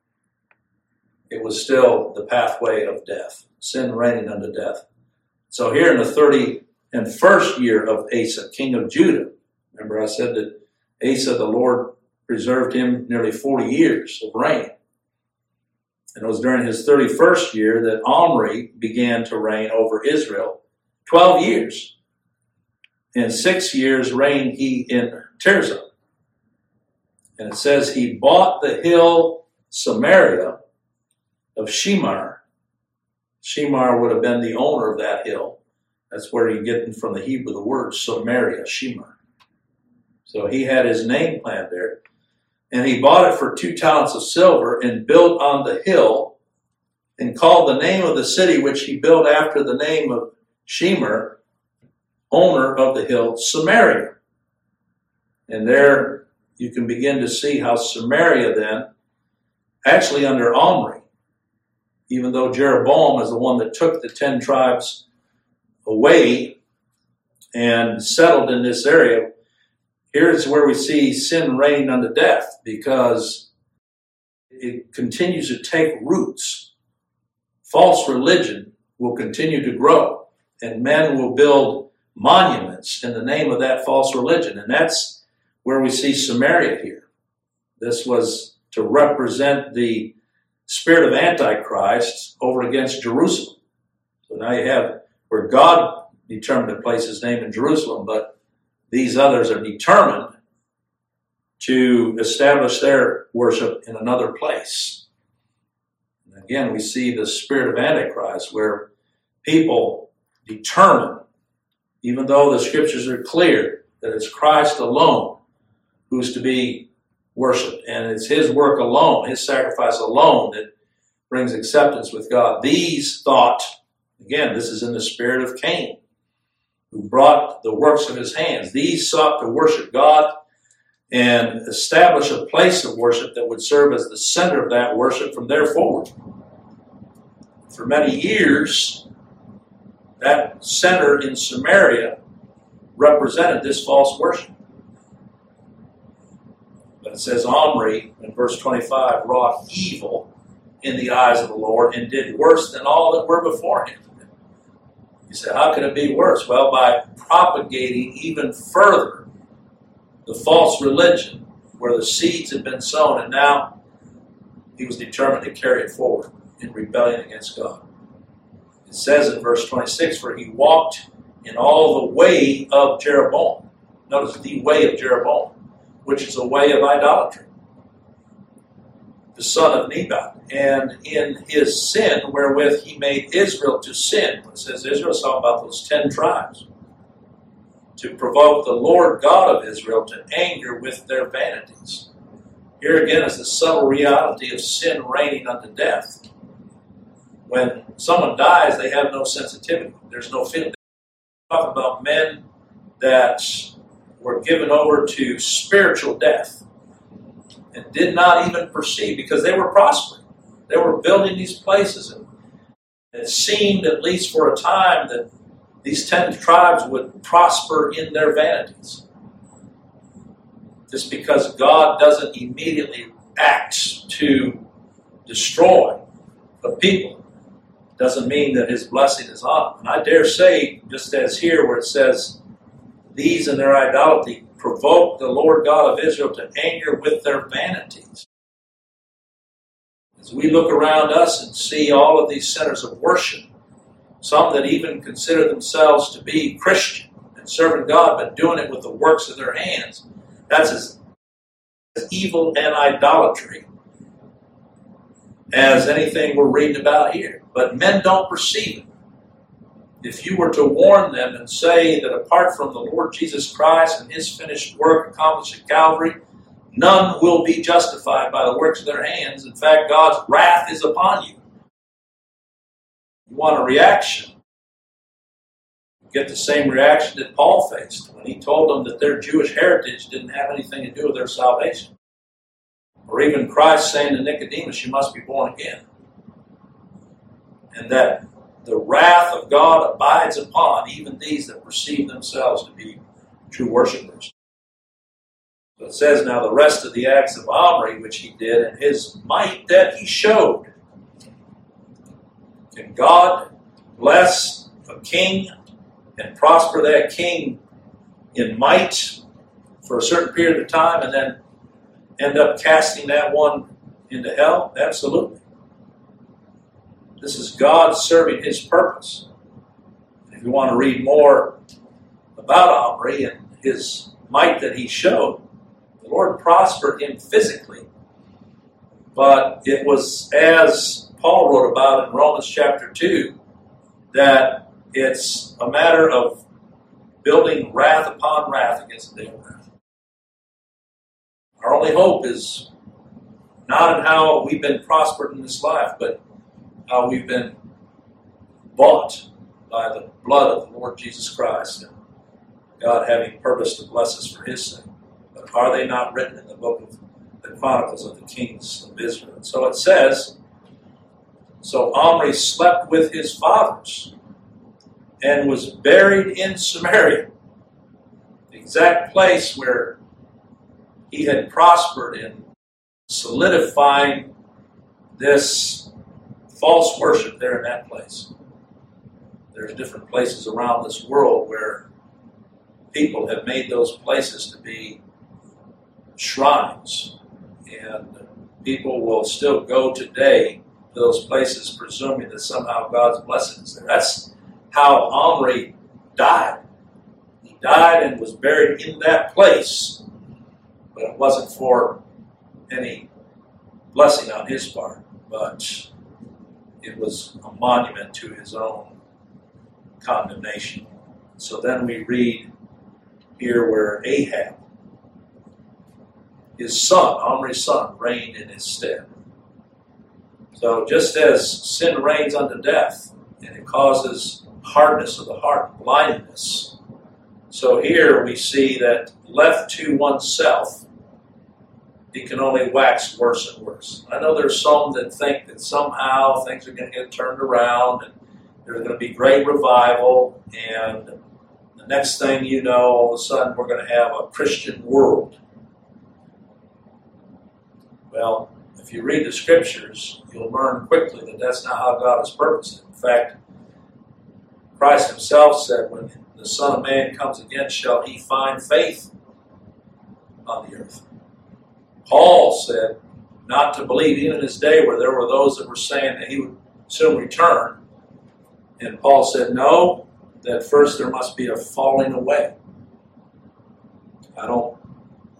it was still the pathway of death. Sin reigning unto death. So here in the thirty and first year of Asa, king of Judah, remember I said that Asa, the Lord preserved him nearly forty years of reign. And it was during his thirty-first year that Omri began to reign over Israel, twelve years. And six years reigned he in Tirzah. And it says he bought the hill Samaria of Shemar. Shemar would have been the owner of that hill. That's where you get from the Hebrew the word Samaria, Shemar. So he had his name planned there. And he bought it for two talents of silver and built on the hill and called the name of the city which he built after the name of Shemar, owner of the hill, Samaria. And there you can begin to see how Samaria then, actually under Omri, even though Jeroboam is the one that took the ten tribes away and settled in this area, here's where we see sin reigning unto death, because it continues to take roots. False religion will continue to grow, and men will build monuments in the name of that false religion. And that's where we see Samaria here. This was to represent the spirit of Antichrist over against Jerusalem. So now you have where God determined to place his name in Jerusalem, but these others are determined to establish their worship in another place. And again, we see the spirit of Antichrist, where people determine, even though the scriptures are clear that it's Christ alone who's to be worshipped, and it's his work alone, his sacrifice alone, that brings acceptance with God. These thought, again, this is in the spirit of Cain, who brought the works of his hands. These sought to worship God and establish a place of worship that would serve as the center of that worship from there forward. For many years, that center in Samaria represented this false worship. But it says Omri, in verse twenty-five, wrought evil in the eyes of the Lord and did worse than all that were before him. You say, how could it be worse? Well, by propagating even further the false religion where the seeds had been sown, and now he was determined to carry it forward in rebellion against God. It says in verse twenty-six, for he walked in all the way of Jeroboam. Notice the way of Jeroboam. which is a way of idolatry, the son of Nebat. And in his sin, wherewith he made Israel to sin, it says Israel is talking about those ten tribes, to provoke the Lord God of Israel to anger with their vanities. Here again is the subtle reality of sin reigning unto death. When someone dies, they have no sensitivity. There's no feeling. They're talking about men that were given over to spiritual death and did not even perceive, because they were prospering. They were building these places, and it seemed, at least for a time, that these ten tribes would prosper in their vanities. Just because God doesn't immediately act to destroy the people doesn't mean that his blessing is on them. And I dare say, just as here where it says, these in their idolatry provoke the Lord God of Israel to anger with their vanities. As we look around us and see all of these centers of worship, some that even consider themselves to be Christian and serving God, but doing it with the works of their hands, that's as, as evil and idolatry as anything we're reading about here. But men don't perceive it. If you were to warn them and say that apart from the Lord Jesus Christ and his finished work accomplished at Calvary, none will be justified by the works of their hands. In fact, God's wrath is upon you. You want a reaction? Get the same reaction that Paul faced when he told them that their Jewish heritage didn't have anything to do with their salvation. Or even Christ saying to Nicodemus, you must be born again. And that the wrath of God abides upon even these that perceive themselves to be true worshipers. So it says, now the rest of the acts of Omri, which he did, and his might that he showed. Can God bless a king and prosper that king in might for a certain period of time and then end up casting that one into hell? Absolutely. This is God serving his purpose. If you want to read more about Omri and his might that he showed, the Lord prospered him physically. But it was, as Paul wrote about in Romans chapter two, that it's a matter of building wrath upon wrath against the day of wrath. Our only hope is not in how we've been prospered in this life, but how we've been bought by the blood of the Lord Jesus Christ, and God having purpose to bless us for his sake. But are they not written in the book of the Chronicles of the Kings of Israel? And so it says, so Omri slept with his fathers and was buried in Samaria, the exact place where he had prospered in solidifying this false worship there in that place. There's different places around this world where people have made those places to be shrines. And people will still go today to those places presuming that somehow God's blessing is there. That's how Omri died. He died and was buried in that place, but it wasn't for any blessing on his part, but it was a monument to his own condemnation. So then we read here where Ahab, his son, Omri's son, reigned in his stead. So just as sin reigns unto death, and it causes hardness of the heart, blindness, so here we see that left to oneself, it can only wax worse and worse. I know there's some that think that somehow things are going to get turned around and there's going to be great revival, and the next thing you know, all of a sudden we're going to have a Christian world. Well, if you read the scriptures, you'll learn quickly that that's not how God has purposed it. In fact, Christ himself said, when the Son of Man comes again, shall he find faith on the earth? Paul said not to believe even in his day where there were those that were saying that he would soon return. And Paul said, no, that first there must be a falling away. I don't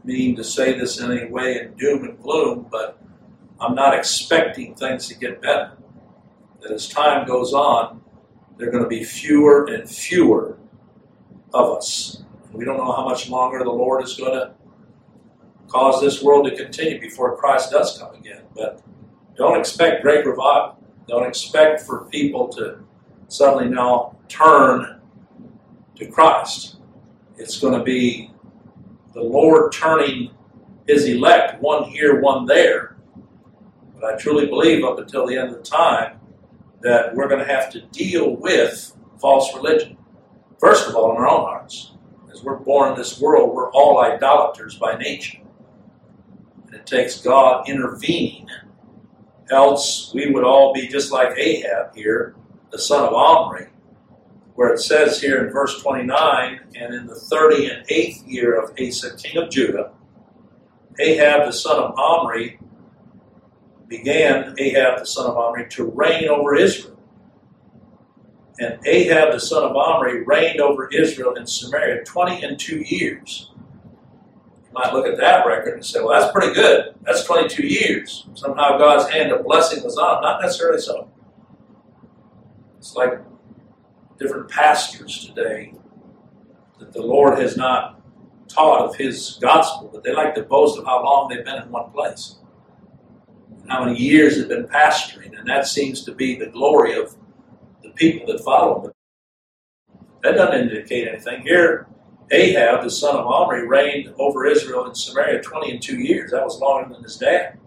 mean to say this in any way in doom and gloom, but I'm not expecting things to get better. That as time goes on, there are going to be fewer and fewer of us. We don't know how much longer the Lord is going to cause this world to continue before Christ does come again. But don't expect great revival. Don't expect for people to suddenly now turn to Christ. It's going to be the Lord turning His elect, one here, one there. But I truly believe up until the end of the time that we're going to have to deal with false religion. First of all, in our own hearts. As we're born in this world, we're all idolaters by nature. And it takes God intervening. Else we would all be just like Ahab here, the son of Omri, where it says here in verse twenty-nine, and in the thirty and eighth year of Asa, king of Judah, Ahab the son of Omri began, Ahab the son of Omri, to reign over Israel. And Ahab the son of Omri reigned over Israel in Samaria twenty and two years. You might look at that record and say, well, that's pretty good. That's twenty-two years. Somehow God's hand of blessing was on. Not necessarily so. It's like different pastors today that the Lord has not taught of His gospel, but they like to boast of how long they've been in one place, and how many years they've been pastoring, and that seems to be the glory of the people that follow them. That doesn't indicate anything. Here, Ahab, the son of Omri, reigned over Israel in Samaria twenty and two years. That was longer than his dad.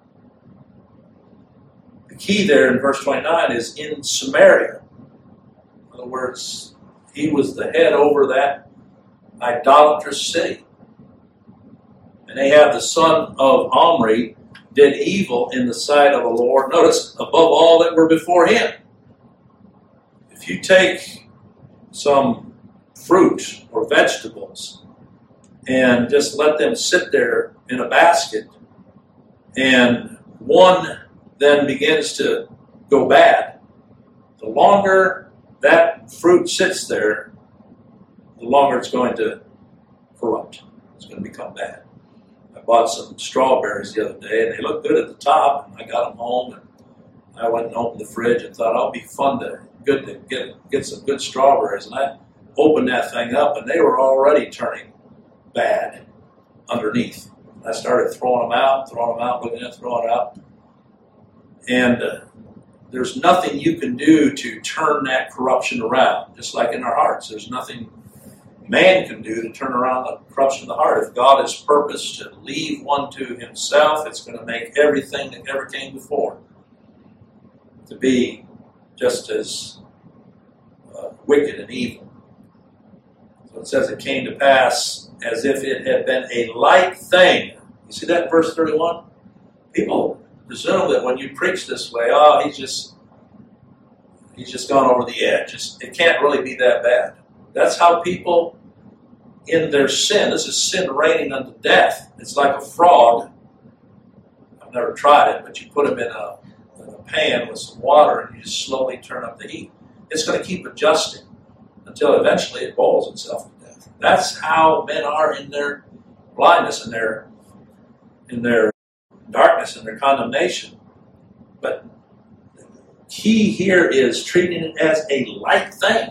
The key there in verse twenty-nine is in Samaria. In other words, he was the head over that idolatrous city. And Ahab, the son of Omri, did evil in the sight of the Lord. Notice, above all that were before him. If you take some fruit or vegetables and just let them sit there in a basket, and one then begins to go bad, the longer that fruit sits there, the longer it's going to corrupt. It's going to become bad. I bought some strawberries the other day, and they looked good at the top, and I got them home, and I went and opened the fridge and thought, oh, it'll be fun to, good to get, get some good strawberries. And I opened that thing up, and they were already turning bad underneath. I started throwing them out, throwing them out, looking at throwing it out. And uh, there's nothing you can do to turn that corruption around, just like in our hearts. There's nothing man can do to turn around the corruption of the heart. If God has purposed to leave one to himself, it's going to make everything that ever came before to be just as uh, wicked and evil. So it says it came to pass as if it had been a light thing. You see that in verse thirty-one? People presume that when you preach this way, oh, he's just he's just gone over the edge. It's, it can't really be that bad. That's how people in their sin, this is sin reigning unto death. It's like a frog. I've never tried it, but you put them in a, in a pan with some water and you just slowly turn up the heat. It's going to keep adjusting until eventually it boils itself to death. That's how men are in their blindness and their in their darkness and their condemnation. But the key here is treating it as a light thing.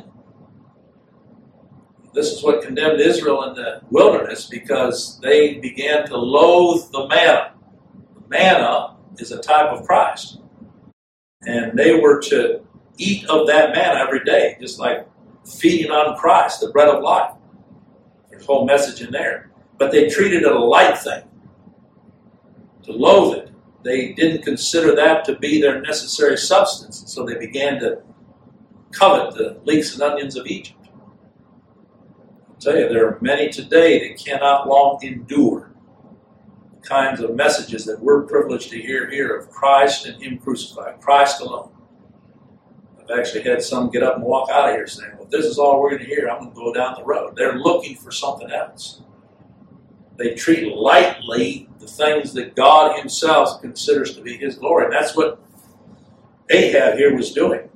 This is what condemned Israel in the wilderness, because they began to loathe the manna. The manna is a type of Christ. And they were to eat of that manna every day, just like feeding on Christ, the bread of life. There's a whole message in there. But they treated it a light thing, to loathe it. They didn't consider that to be their necessary substance, and so they began to covet the leeks and onions of Egypt. I'll tell you, there are many today that cannot long endure the kinds of messages that we're privileged to hear here of Christ and Him crucified, Christ alone. I've actually had some get up and walk out of here saying, well, if this is all we're going to hear, I'm going to go down the road. They're looking for something else. They treat lightly the things that God Himself considers to be His glory. And that's what Ahab here was doing.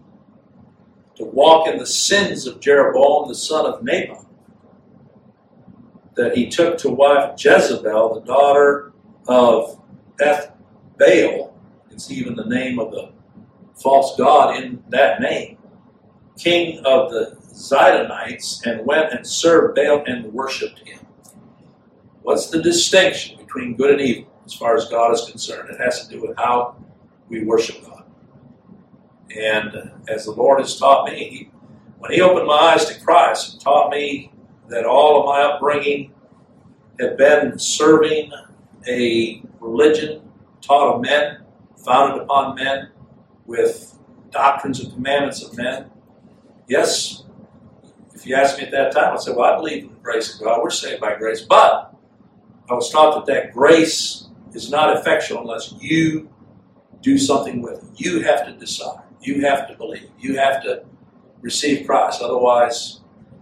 To walk in the sins of Jeroboam, the son of Nebat. that he took to wife Jezebel, the daughter of Ethbaal. It's even the name of the false god in that name, king of the Zidonites, and went and served Baal and worshipped him. What's the distinction between good and evil as far as God is concerned? It has to do with how we worship God. And as the Lord has taught me, he, when he opened my eyes to Christ and taught me that all of my upbringing had been serving a religion taught of men, founded upon men, with doctrines and commandments of men. Yes, if you asked me at that time, I'd say, well, I believe in the grace of God. We're saved by grace. But I was taught that that grace is not effectual unless you do something with it. You have to decide. You have to believe. You have to receive Christ. Otherwise,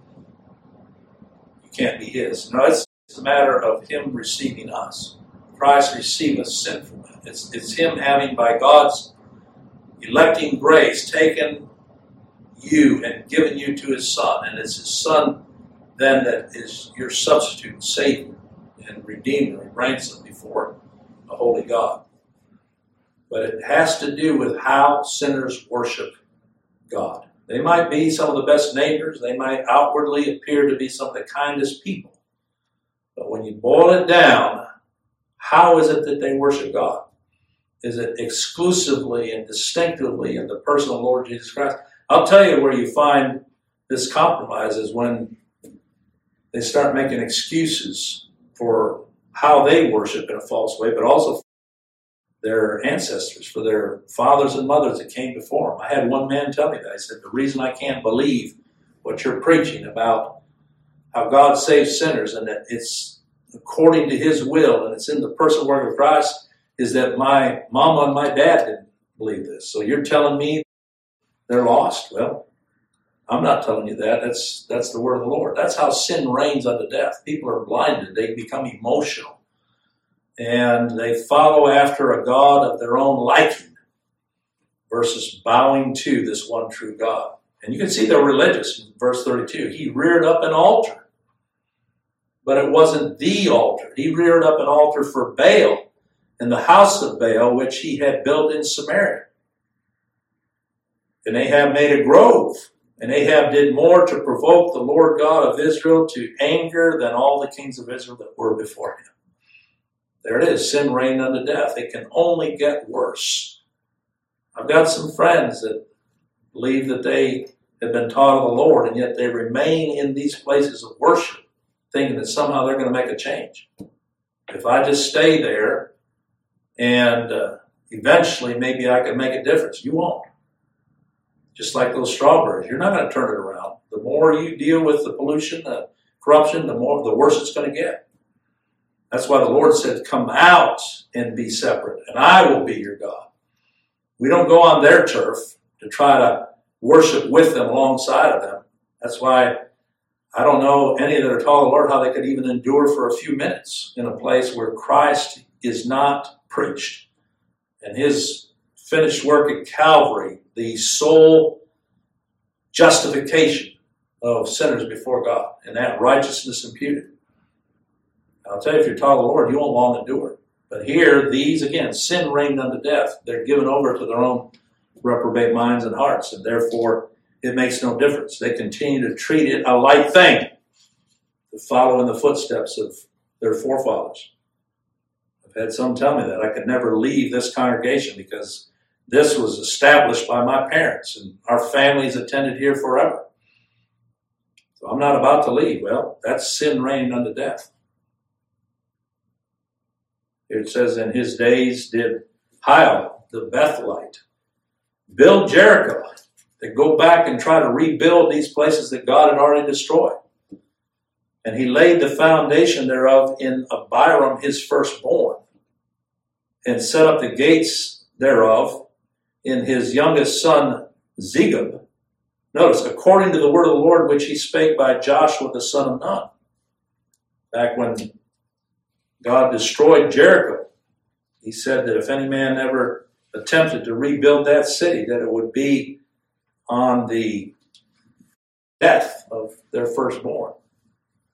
you can't be his. No, it's a matter of him receiving us. Christ receiveth sinful men. It's, it's him having, by God's electing grace, taken you and given you to his Son. And it's his Son then that is your substitute, Savior, and Redeemer, and ransom before a holy God. But it has to do with how sinners worship God. They might be some of the best neighbors. They might outwardly appear to be some of the kindest people. But when you boil it down, how is it that they worship God? Is it exclusively and distinctively in the person of the Lord Jesus Christ? I'll tell you where you find this compromise is when they start making excuses for how they worship in a false way, but also their ancestors, for their fathers and mothers that came before them. I had one man tell me that. He said, the reason I can't believe what you're preaching about how God saves sinners and that it's according to his will and it's in the personal work of Christ is that my mama and my dad didn't believe this. So you're telling me they're lost? Well, I'm not telling you that. That's that's the word of the Lord. That's how sin reigns unto death. People are blinded. They become emotional. And they follow after a God of their own liking versus bowing to this one true God. And you can see they're religious in verse thirty-two. He reared up an altar, but it wasn't the altar. He reared up an altar for Baal in the house of Baal, which he had built in Samaria. And Ahab made a grove. And Ahab did more to provoke the Lord God of Israel to anger than all the kings of Israel that were before him. There it is, sin reigned unto death. It can only get worse. I've got some friends that believe that they have been taught of the Lord, and yet they remain in these places of worship, thinking that somehow they're going to make a change. If I just stay there, and uh, eventually maybe I can make a difference. You won't. Just like those strawberries, you're not going to turn it around. The more you deal with the pollution, the corruption, the more, the worse it's going to get. That's why the Lord said, come out and be separate, and I will be your God. We don't go on their turf to try to worship with them, alongside of them. That's why I don't know any that are taught the Lord how they could even endure for a few minutes in a place where Christ is not preached. And his finished work at Calvary, the sole justification of sinners before God, and that righteousness imputed. I'll tell you, if you're taught of the Lord, you won't long endure. But here, these, again, sin reigned unto death. They're given over to their own reprobate minds and hearts, and therefore it makes no difference. They continue to treat it a light thing, to follow in the footsteps of their forefathers. I've had some tell me that I could never leave this congregation because this was established by my parents, and our families attended here forever. So I'm not about to leave. Well, that's sin reigned unto death. Here it says, in his days did Hiel the Bethelite build Jericho. They go back and try to rebuild these places that God had already destroyed. And he laid the foundation thereof in Abiram his firstborn, and set up the gates thereof in his youngest son Zegub. Notice, according to the word of the Lord which he spake by Joshua the son of Nun. Back when God destroyed Jericho, he said that if any man ever attempted to rebuild that city, that it would be on the death of their firstborn.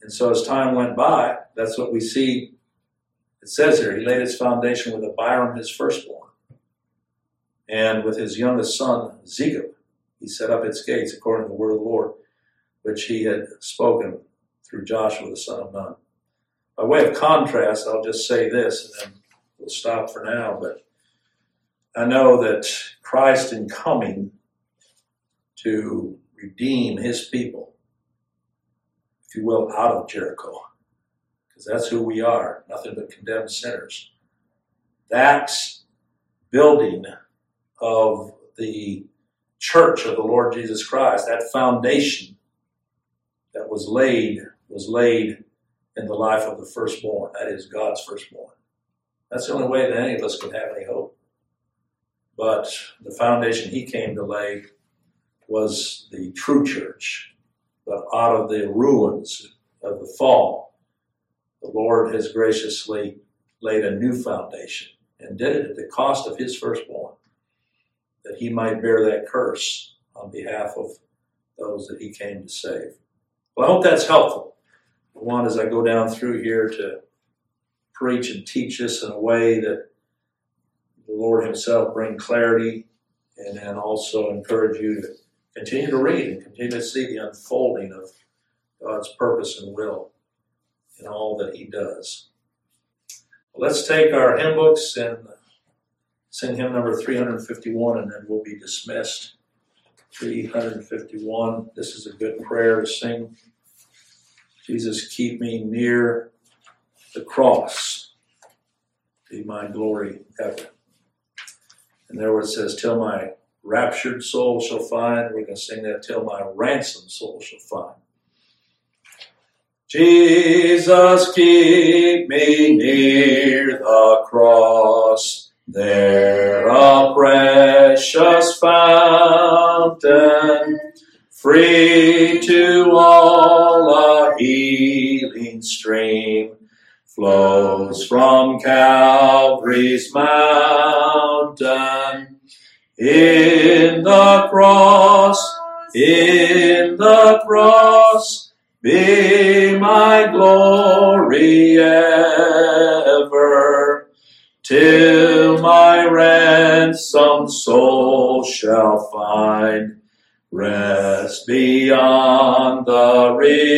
And so as time went by, that's what we see. It says here, he laid his foundation with Abiram, his firstborn. And with his youngest son, Zegub, he set up its gates according to the word of the Lord, which he had spoken through Joshua, the son of Nun. By way of contrast, I'll just say this, and then we'll stop for now. But I know that Christ in coming to redeem his people, if you will, out of Jericho, because that's who we are, nothing but condemned sinners. That building of the church of the Lord Jesus Christ, that foundation that was laid, was laid in the life of the firstborn. That is God's firstborn. That's the only way that any of us could have any hope. But the foundation he came to lay was the true church. But out of the ruins of the fall, the Lord has graciously laid a new foundation and did it at the cost of his firstborn, that he might bear that curse on behalf of those that he came to save. Well, I hope that's helpful. I want, as I go down through here, to preach and teach this in a way that the Lord himself bring clarity, and then also encourage you to continue to read and continue to see the unfolding of God's purpose and will in all that he does. Well, let's take our hymn books and sing hymn number three hundred fifty-one, and then we'll be dismissed. three hundred fifty-one. This is a good prayer to sing. Jesus, keep me near the cross. Be my glory ever. And there where it says, till my raptured soul shall find, we're going to sing that, till my ransomed soul shall find. Jesus, keep me near the cross, there a precious fountain, free to all a healing stream, flows from Calvary's mountain. In the cross, in the cross, be my glory ever, till my ransomed soul shall find rest beyond the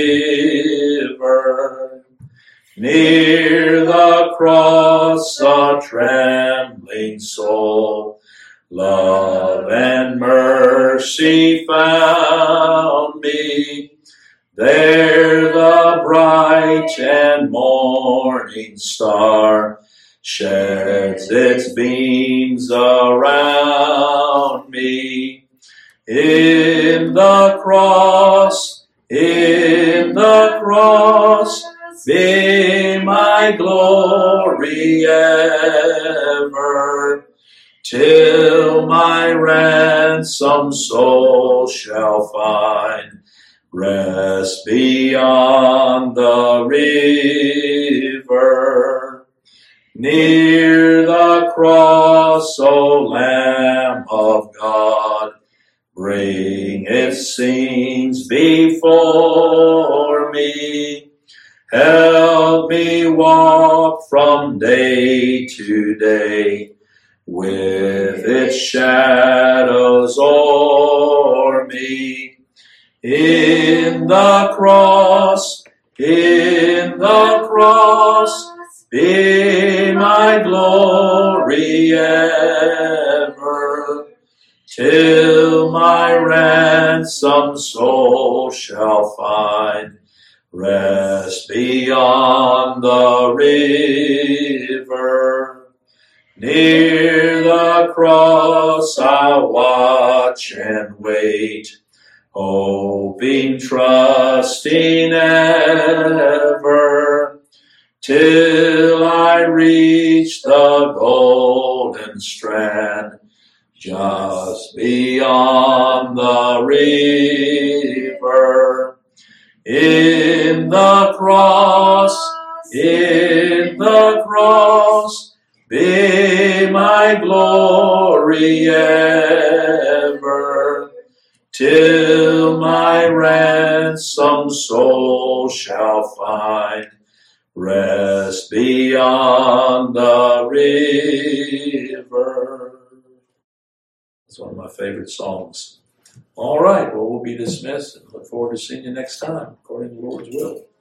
river. Near the cross a trembling soul, love and mercy found me. There the bright and morning star sheds its beams around me. In the cross, in the cross, be my glory ever, till my ransomed soul shall find rest beyond the river. Near the cross, O Lamb of God, bring its scenes before me. Help me walk from day to day, with its shadows o'er me. In the cross, in the cross, be my glory ever, till my ransomed soul shall find rest beyond the river. Near the cross I'll watch and wait, hoping, trusting ever, till I reach the golden strand, just beyond the river. In the cross, in the cross, be my glory ever, till my ransomed soul shall find rest beyond the river. It's one of my favorite songs. All right, well, we'll be dismissed and look forward to seeing you next time, according to the Lord's will.